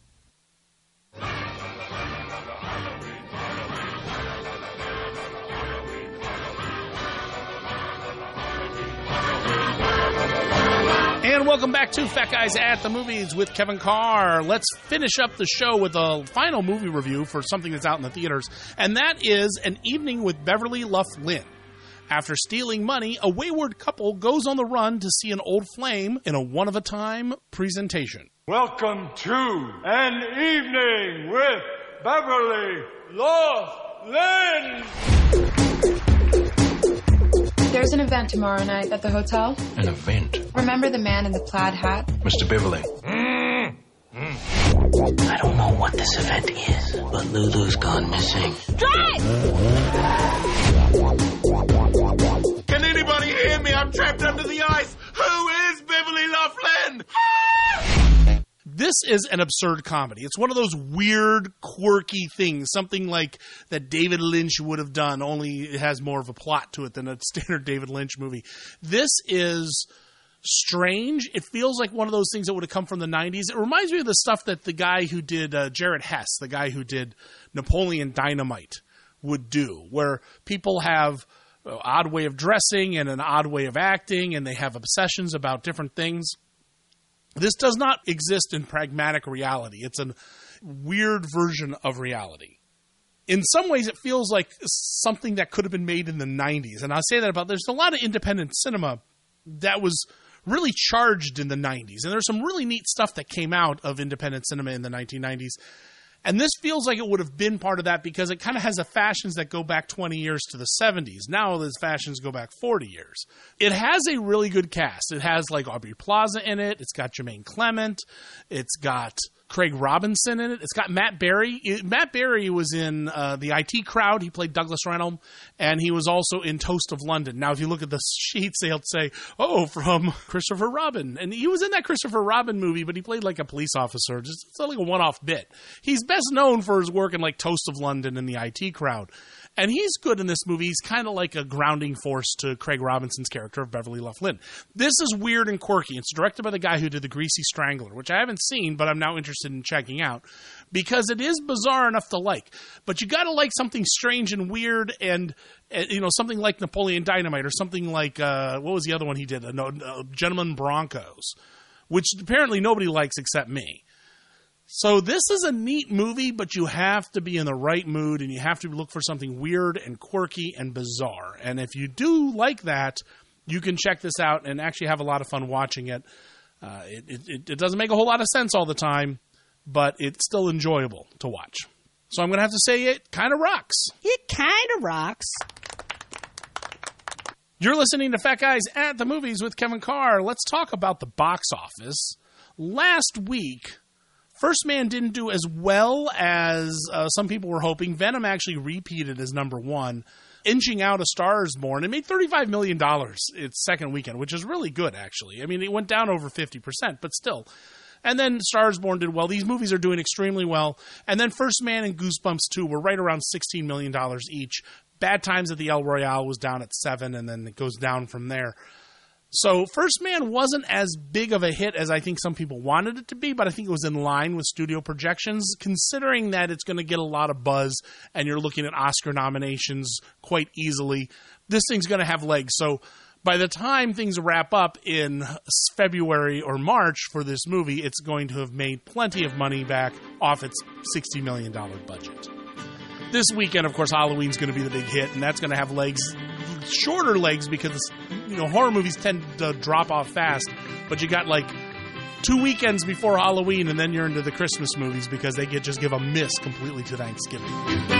And welcome back to Fat Guys at the Movies with Kevin Carr. Let's finish up the show with a final movie review for something that's out in the theaters, and that is An Evening with Beverly Luff Linn. After stealing money, a wayward couple goes on the run to see an old flame in a one-of-a-time presentation. Welcome to An Evening with Beverly Luff Linn. There's an event tomorrow night at the hotel. An event? Remember the man in the plaid hat? Mister Beverly. Mm. Mm. I don't know what this event is, but Lulu's gone missing. Drive! Can anybody hear me? I'm trapped under the ice. Who is Beverly Luff Linn? This is an absurd comedy. It's one of those weird, quirky things, something like that David Lynch would have done, only it has more of a plot to it than a standard David Lynch movie. This is strange. It feels like one of those things that would have come from the nineties. It reminds me of the stuff that the guy who did uh, Jared Hess, the guy who did Napoleon Dynamite, would do, where people have an odd way of dressing and an odd way of acting, and they have obsessions about different things. This does not exist in pragmatic reality. It's a weird version of reality. In some ways, it feels like something that could have been made in the nineties. And I'll say that about, there's a lot of independent cinema that was really charged in the nineties. And there's some really neat stuff that came out of independent cinema in the nineteen nineties. And this feels like it would have been part of that because it kind of has the fashions that go back twenty years to the seventies. Now those fashions go back forty years. It has a really good cast. It has like Aubrey Plaza in it. It's got Jermaine Clement. It's got Craig Robinson in it. It's got Matt Berry. It, Matt Berry was in uh, the I T Crowd. He played Douglas Reynolds, and he was also in Toast of London. Now, if you look at the sheets, they'll say, oh, from Christopher Robin. And he was in that Christopher Robin movie, but he played like a police officer. Just it's like a one-off bit. He's best known for his work in like Toast of London and the I T Crowd. And he's good in this movie. He's kind of like a grounding force to Craig Robinson's character of Beverly Luff Linn. This is weird and quirky. It's directed by the guy who did The Greasy Strangler, which I haven't seen, but I'm now interested in checking out because it is bizarre enough to like. But you got to like something strange and weird, and uh, you know, something like Napoleon Dynamite or something like uh, what was the other one he did? Uh, no, uh, Gentlemen Broncos, which apparently nobody likes except me. So this is a neat movie, but you have to be in the right mood, and you have to look for something weird and quirky and bizarre. And if you do like that, you can check this out and actually have a lot of fun watching it. Uh, it, it, it doesn't make a whole lot of sense all the time, but it's still enjoyable to watch. So I'm going to have to say it kind of rocks. It kind of rocks. You're listening to Fat Guys at the Movies with Kevin Carr. Let's talk about the box office. Last week, First Man didn't do as well as uh, some people were hoping. Venom actually repeated as number one, inching out A Star Is Born. It made thirty-five million dollars its second weekend, which is really good, actually. I mean, it went down over fifty percent, but still. And then Star Is Born did well. These movies are doing extremely well. And then First Man and Goosebumps two were right around sixteen million dollars each. Bad Times at the El Royale was down at seven, and then it goes down from there. So First Man wasn't as big of a hit as I think some people wanted it to be, but I think it was in line with studio projections, considering that it's going to get a lot of buzz and you're looking at Oscar nominations quite easily. This thing's going to have legs. So by the time things wrap up in February or March for this movie, it's going to have made plenty of money back off its sixty million dollars budget. This weekend, of course, Halloween's going to be the big hit, and that's going to have legs, shorter legs, because you know horror movies tend to drop off fast. But you got like two weekends before Halloween, and then you're into the Christmas movies because they get just give a miss completely to Thanksgiving.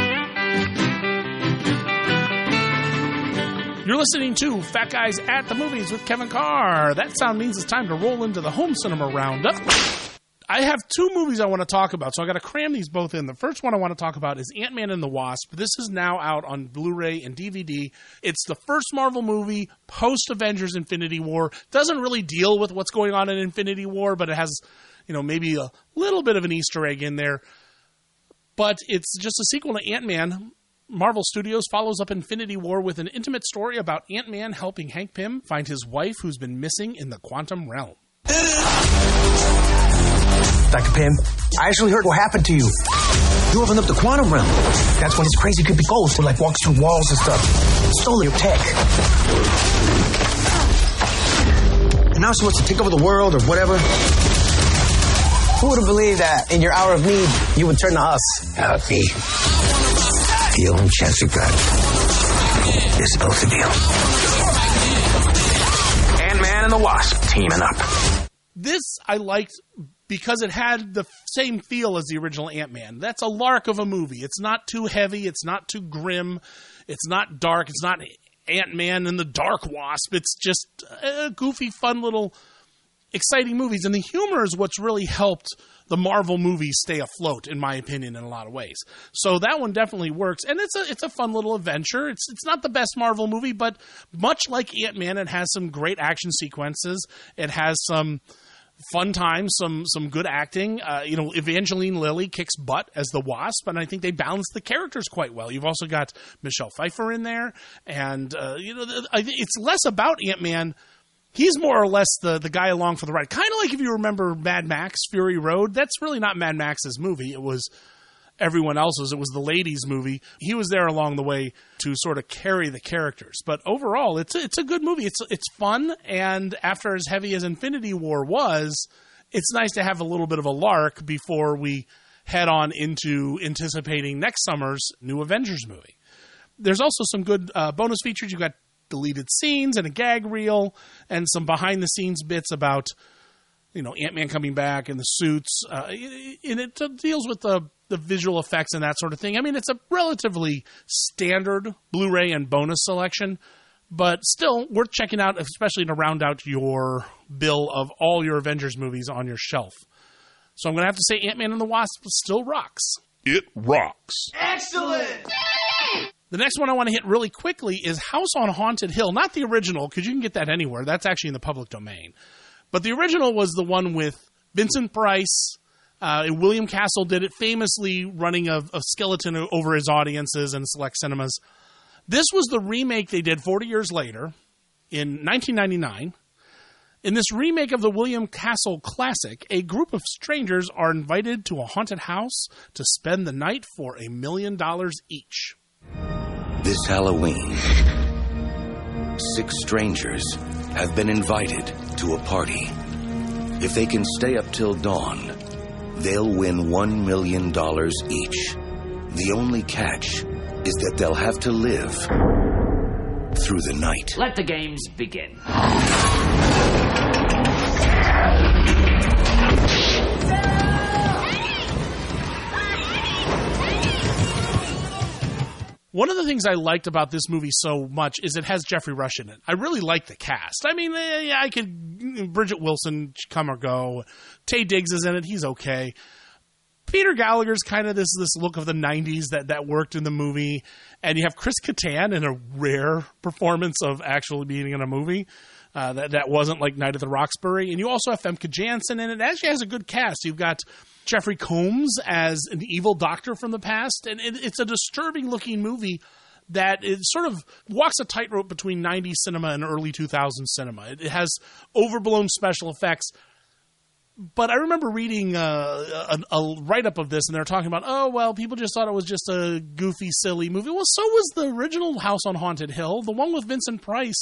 You're listening to Fat Guys at the Movies with Kevin Carr. That sound means it's time to roll into the home cinema roundup. I have two movies I want to talk about, so I got to cram these both in. The first one I want to talk about is Ant-Man and the Wasp. This is now out on Blu-ray and D V D. It's the first Marvel movie post-Avengers Infinity War. Doesn't really deal with what's going on in Infinity War, but it has, you know, maybe a little bit of an Easter egg in there. But it's just a sequel to Ant-Man. Marvel Studios follows up Infinity War with an intimate story about Ant-Man helping Hank Pym find his wife who's been missing in the quantum realm. Doctor Pym, I actually heard what happened to you. You opened up the quantum realm. That's when this crazy creepy ghost would like walks through walls and stuff. Stole your tech. And now she wants to take over the world or whatever. Who would have believed that in your hour of need, you would turn to us? Happy. The only chance you got is both of you. Ant-Man and the Wasp teaming up. This I liked because it had the same feel as the original Ant-Man. That's a lark of a movie. It's not too heavy. It's not too grim. It's not dark. It's not Ant-Man and the Dark Wasp. It's just a goofy, fun little exciting movies. And the humor is what's really helped the Marvel movies stay afloat, in my opinion, in a lot of ways. So that one definitely works. And it's a it's a fun little adventure. It's it's not the best Marvel movie, but much like Ant-Man, it has some great action sequences. It has some fun times, some some good acting. Uh, you know, Evangeline Lilly kicks butt as the Wasp, and I think they balance the characters quite well. You've also got Michelle Pfeiffer in there, and uh, you know, I think it's less about Ant-Man. He's more or less the, the guy along for the ride. Kind of like if you remember Mad Max, Fury Road. That's really not Mad Max's movie. It was everyone else's. It was the ladies' movie. He was there along the way to sort of carry the characters. But overall, it's a, it's a good movie. It's it's fun, and after as heavy as Infinity War was, it's nice to have a little bit of a lark before we head on into anticipating next summer's new Avengers movie. There's also some good uh, bonus features. You've got deleted scenes and a gag reel and some behind the scenes bits about, you know, Ant-Man coming back and the suits. Uh, and it deals with the, the visual effects and that sort of thing. I mean, it's a relatively standard Blu-ray and bonus selection, but still worth checking out, especially to round out your bill of all your Avengers movies on your shelf. So I'm going to have to say Ant-Man and the Wasp still rocks. It rocks. Excellent! The next one I want to hit really quickly is House on Haunted Hill. Not the original, because you can get that anywhere. That's actually in the public domain. But the original was the one with Vincent Price. Uh, and William Castle did it famously, running a, a skeleton over his audiences in select cinemas. This was the remake they did forty years later, in nineteen ninety-nine. In this remake of the William Castle classic, a group of strangers are invited to a haunted house to spend the night for a million dollars each. This Halloween, six strangers have been invited to a party. If they can stay up till dawn, they'll win one million dollars each. The only catch is that they'll have to live through the night. Let the games begin. One of the things I liked about this movie so much is it has Jeffrey Rush in it. I really like the cast. I mean, eh, I could... Bridget Wilson, come or go. Taye Diggs is in it. He's okay. Peter Gallagher's kind of this this look of the nineties that, that worked in the movie. And you have Chris Kattan in a rare performance of actually being in a movie. Uh, that, that wasn't like Night at the Roxbury. And you also have Femke Janssen in it. It actually has a good cast. You've got Jeffrey Combs as an evil doctor from the past. And it, it's a disturbing-looking movie that it sort of walks a tightrope between nineties cinema and early two thousands cinema. It, it has overblown special effects. But I remember reading uh, a, a write-up of this, and they were talking about, oh, well, people just thought it was just a goofy, silly movie. Well, so was the original House on Haunted Hill, the one with Vincent Price.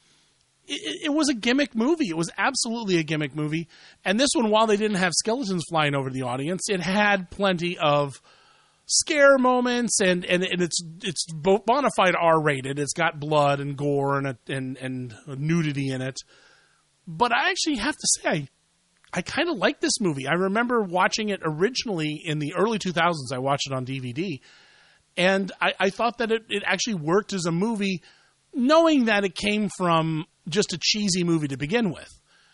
It, it was a gimmick movie. It was absolutely a gimmick movie. And this one, while they didn't have skeletons flying over the audience, it had plenty of scare moments, and, and, and it's it's bona fide R-rated. It's got blood and gore and, a, and, and nudity in it. But I actually have to say, I, I kind of like this movie. I remember watching it originally in the early two thousands. I watched it on D V D. And I, I thought that it, it actually worked as a movie, knowing that it came from just a cheesy movie to begin with.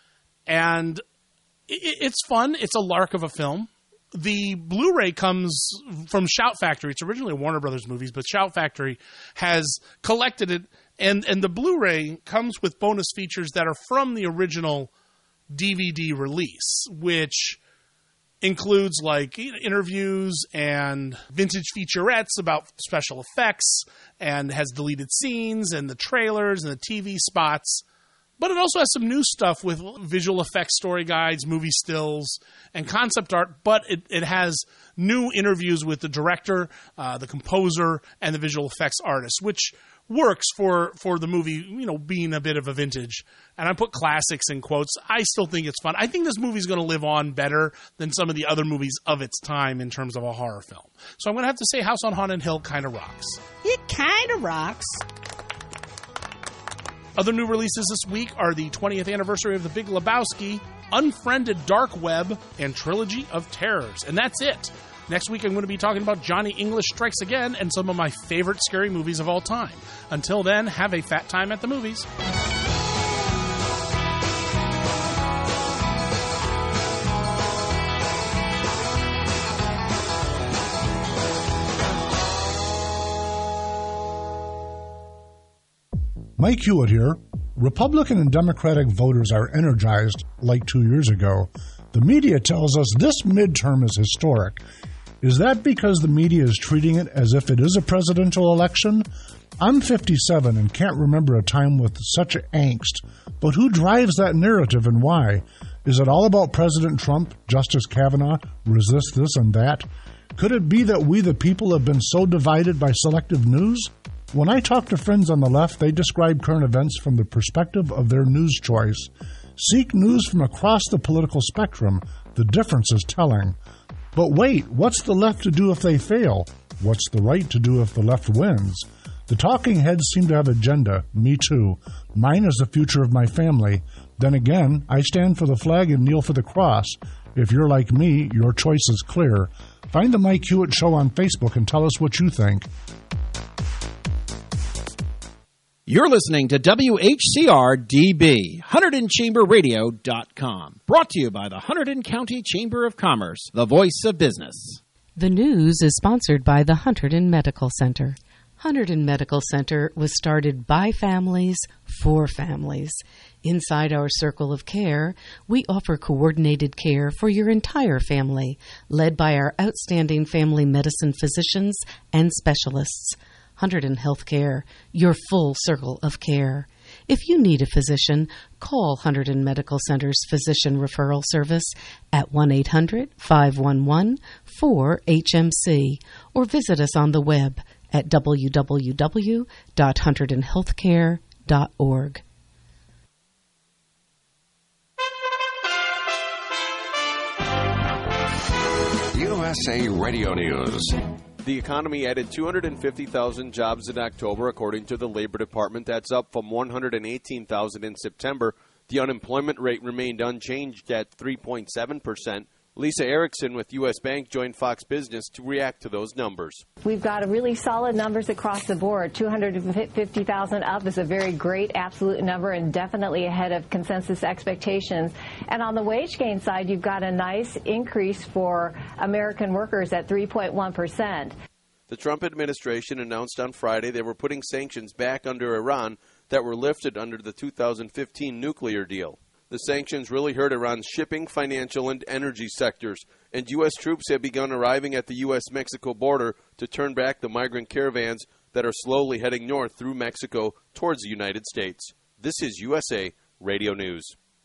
And it, it's fun. It's a lark of a film. The Blu-ray comes from Shout Factory. It's originally a Warner Brothers movies, but Shout Factory has collected it. And, and the Blu-ray comes with bonus features that are from the original D V D release, which includes like interviews and vintage featurettes about special effects, and has deleted scenes and the trailers and the T V spots. But it also has some new stuff with visual effects story guides, movie stills, and concept art. But it, it has new interviews with the director, uh, the composer, and the visual effects artist, which works for, for the movie, you know, being a bit of a vintage. And I put classics in quotes. I still think it's fun. I think this movie's going to live on better than some of the other movies of its time in terms of a horror film. So I'm going to have to say House on Haunted Hill kind of rocks. It kind of rocks. Other new releases this week are the twentieth anniversary of The Big Lebowski, Unfriended Dark Web, and Trilogy of Terrors. And that's it. Next week, I'm going to be talking about Johnny English Strikes Again and some of my favorite scary movies of all time. Until then, have a fat time at the movies. Mike Hewitt here. Republican and Democratic voters are energized like two years ago. The media tells us this midterm is historic. Is that because the media is treating it as if it is a presidential election? I'm fifty-seven and can't remember a time with such angst. But who drives that narrative and why? Is it all about President Trump, Justice Kavanaugh, resist this and that? Could it be that we the people have been so divided by selective news? When I talk to friends on the left, they describe current events from the perspective of their news choice. Seek news from across the political spectrum. The difference is telling. But wait, what's the left to do if they fail? What's the right to do if the left wins? The talking heads seem to have agenda. Me too. Mine is the future of my family. Then again, I stand for the flag and kneel for the cross. If you're like me, your choice is clear. Find the Mike Hewitt Show on Facebook and tell us what you think. You're listening to W H C R D B, Hunterdon Chamber Radio dot com. Brought to you by the Hunterdon County Chamber of Commerce, the voice of business. The news is sponsored by the Hunterdon Medical Center. Hunterdon Medical Center was started by families for families. Inside our circle of care, we offer coordinated care for your entire family, led by our outstanding family medicine physicians and specialists. Hunterdon Healthcare, your full circle of care. If you need a physician, call Hunterdon Medical Center's Physician Referral Service at one eight hundred, five one one, four H M C or visit us on the web at w w w dot hunterdon healthcare dot org. U S A Radio News. The economy added two hundred fifty thousand jobs in October, according to the Labor Department. That's up from one hundred eighteen thousand in September. The unemployment rate remained unchanged at three point seven percent. Lisa Erickson with U S. Bank joined Fox Business to react to those numbers. We've got a really solid numbers across the board. two hundred fifty thousand up is a very great absolute number and definitely ahead of consensus expectations. And on the wage gain side, you've got a nice increase for American workers at three point one percent. The Trump administration announced on Friday they were putting sanctions back under Iran that were lifted under the two thousand fifteen nuclear deal. The sanctions really hurt Iran's shipping, financial, and energy sectors, and U S troops have begun arriving at the U S Mexico border to turn back the migrant caravans that are slowly heading north through Mexico towards the United States. This is U S A Radio News.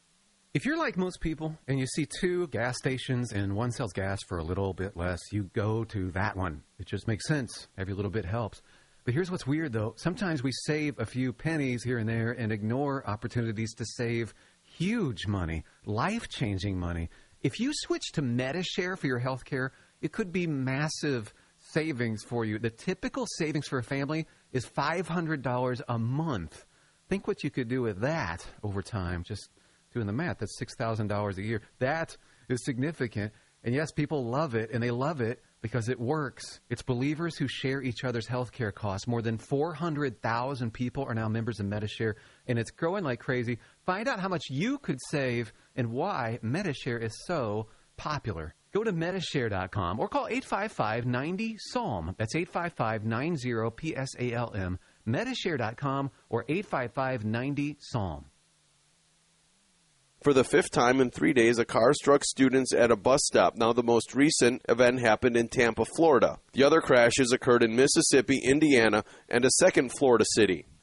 If you're like most people and you see two gas stations and one sells gas for a little bit less, you go to that one. It just makes sense. Every little bit helps. But here's what's weird, though. Sometimes we save a few pennies here and there and ignore opportunities to save huge money, life-changing money. If you switch to Medi-Share for your health care, it could be massive savings for you. The typical savings for a family is five hundred dollars a month. Think what you could do with that over time. Just doing the math, that's six thousand dollars a year. That is significant. And yes, people love it, and they love it because it works. It's believers who share each other's health care costs. More than four hundred thousand people are now members of Medi-Share, and it's growing like crazy. Find out how much you could save and why Medi-Share is so popular. Go to Medi Share dot com or call eight five five, nine zero, S A L M. That's eight five five, nine zero, P S A L M. Medi Share dot com or eight five five, nine zero, S A L M. For the fifth time in three days, a car struck students at a bus stop. Now, the most recent event happened in Tampa, Florida. The other crashes occurred in Mississippi, Indiana, and a second Florida city.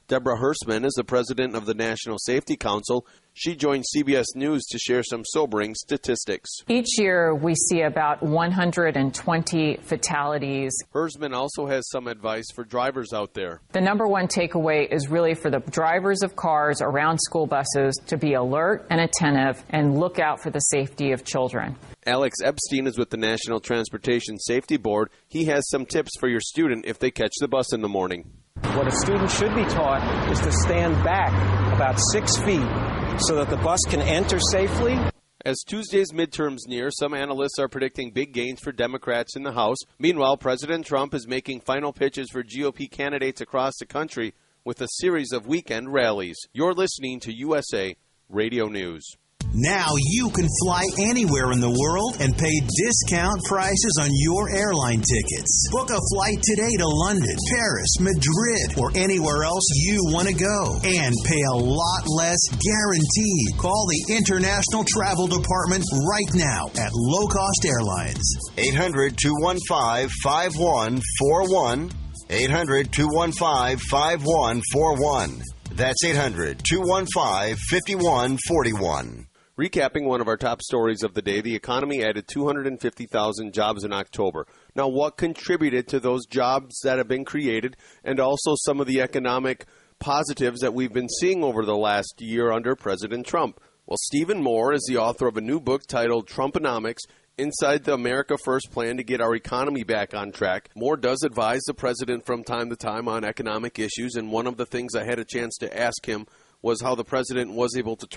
Deborah Hersman is the president of the National Safety Council. She joined C B S News to share some sobering statistics. Each year, we see about one hundred twenty fatalities. Hersman also has some advice for drivers out there. The number one takeaway is really for the drivers of cars around school buses to be alert and attentive and look out for the safety of children. Alex Epstein is with the National Transportation Safety Board. He has some tips for your student if they catch the bus in the morning. What a student should be taught is to stand back about six feet so that the bus can enter safely. As Tuesday's midterms near, some analysts are predicting big gains for Democrats in the House. Meanwhile, President Trump is making final pitches for G O P candidates across the country with a series of weekend rallies. You're listening to U S A Radio News. Now you can fly anywhere in the world and pay discount prices on your airline tickets. Book a flight today to London, Paris, Madrid, or anywhere else you want to go. And pay a lot less guaranteed. Call the International Travel Department right now at Low Cost Airlines. eight hundred, two one five, five one four one. eight hundred, two one five, five one four one. That's eight hundred, two one five, five one four one. Recapping one of our top stories of the day, the economy added two hundred fifty thousand jobs in October. Now, what contributed to those jobs that have been created, and also some of the economic positives that we've been seeing over the last year under President Trump? Well, Stephen Moore is the author of a new book titled Trumponomics, Inside the America First Plan to Get Our Economy Back on Track. Moore does advise the president from time to time on economic issues, and one of the things I had a chance to ask him was how the president was able to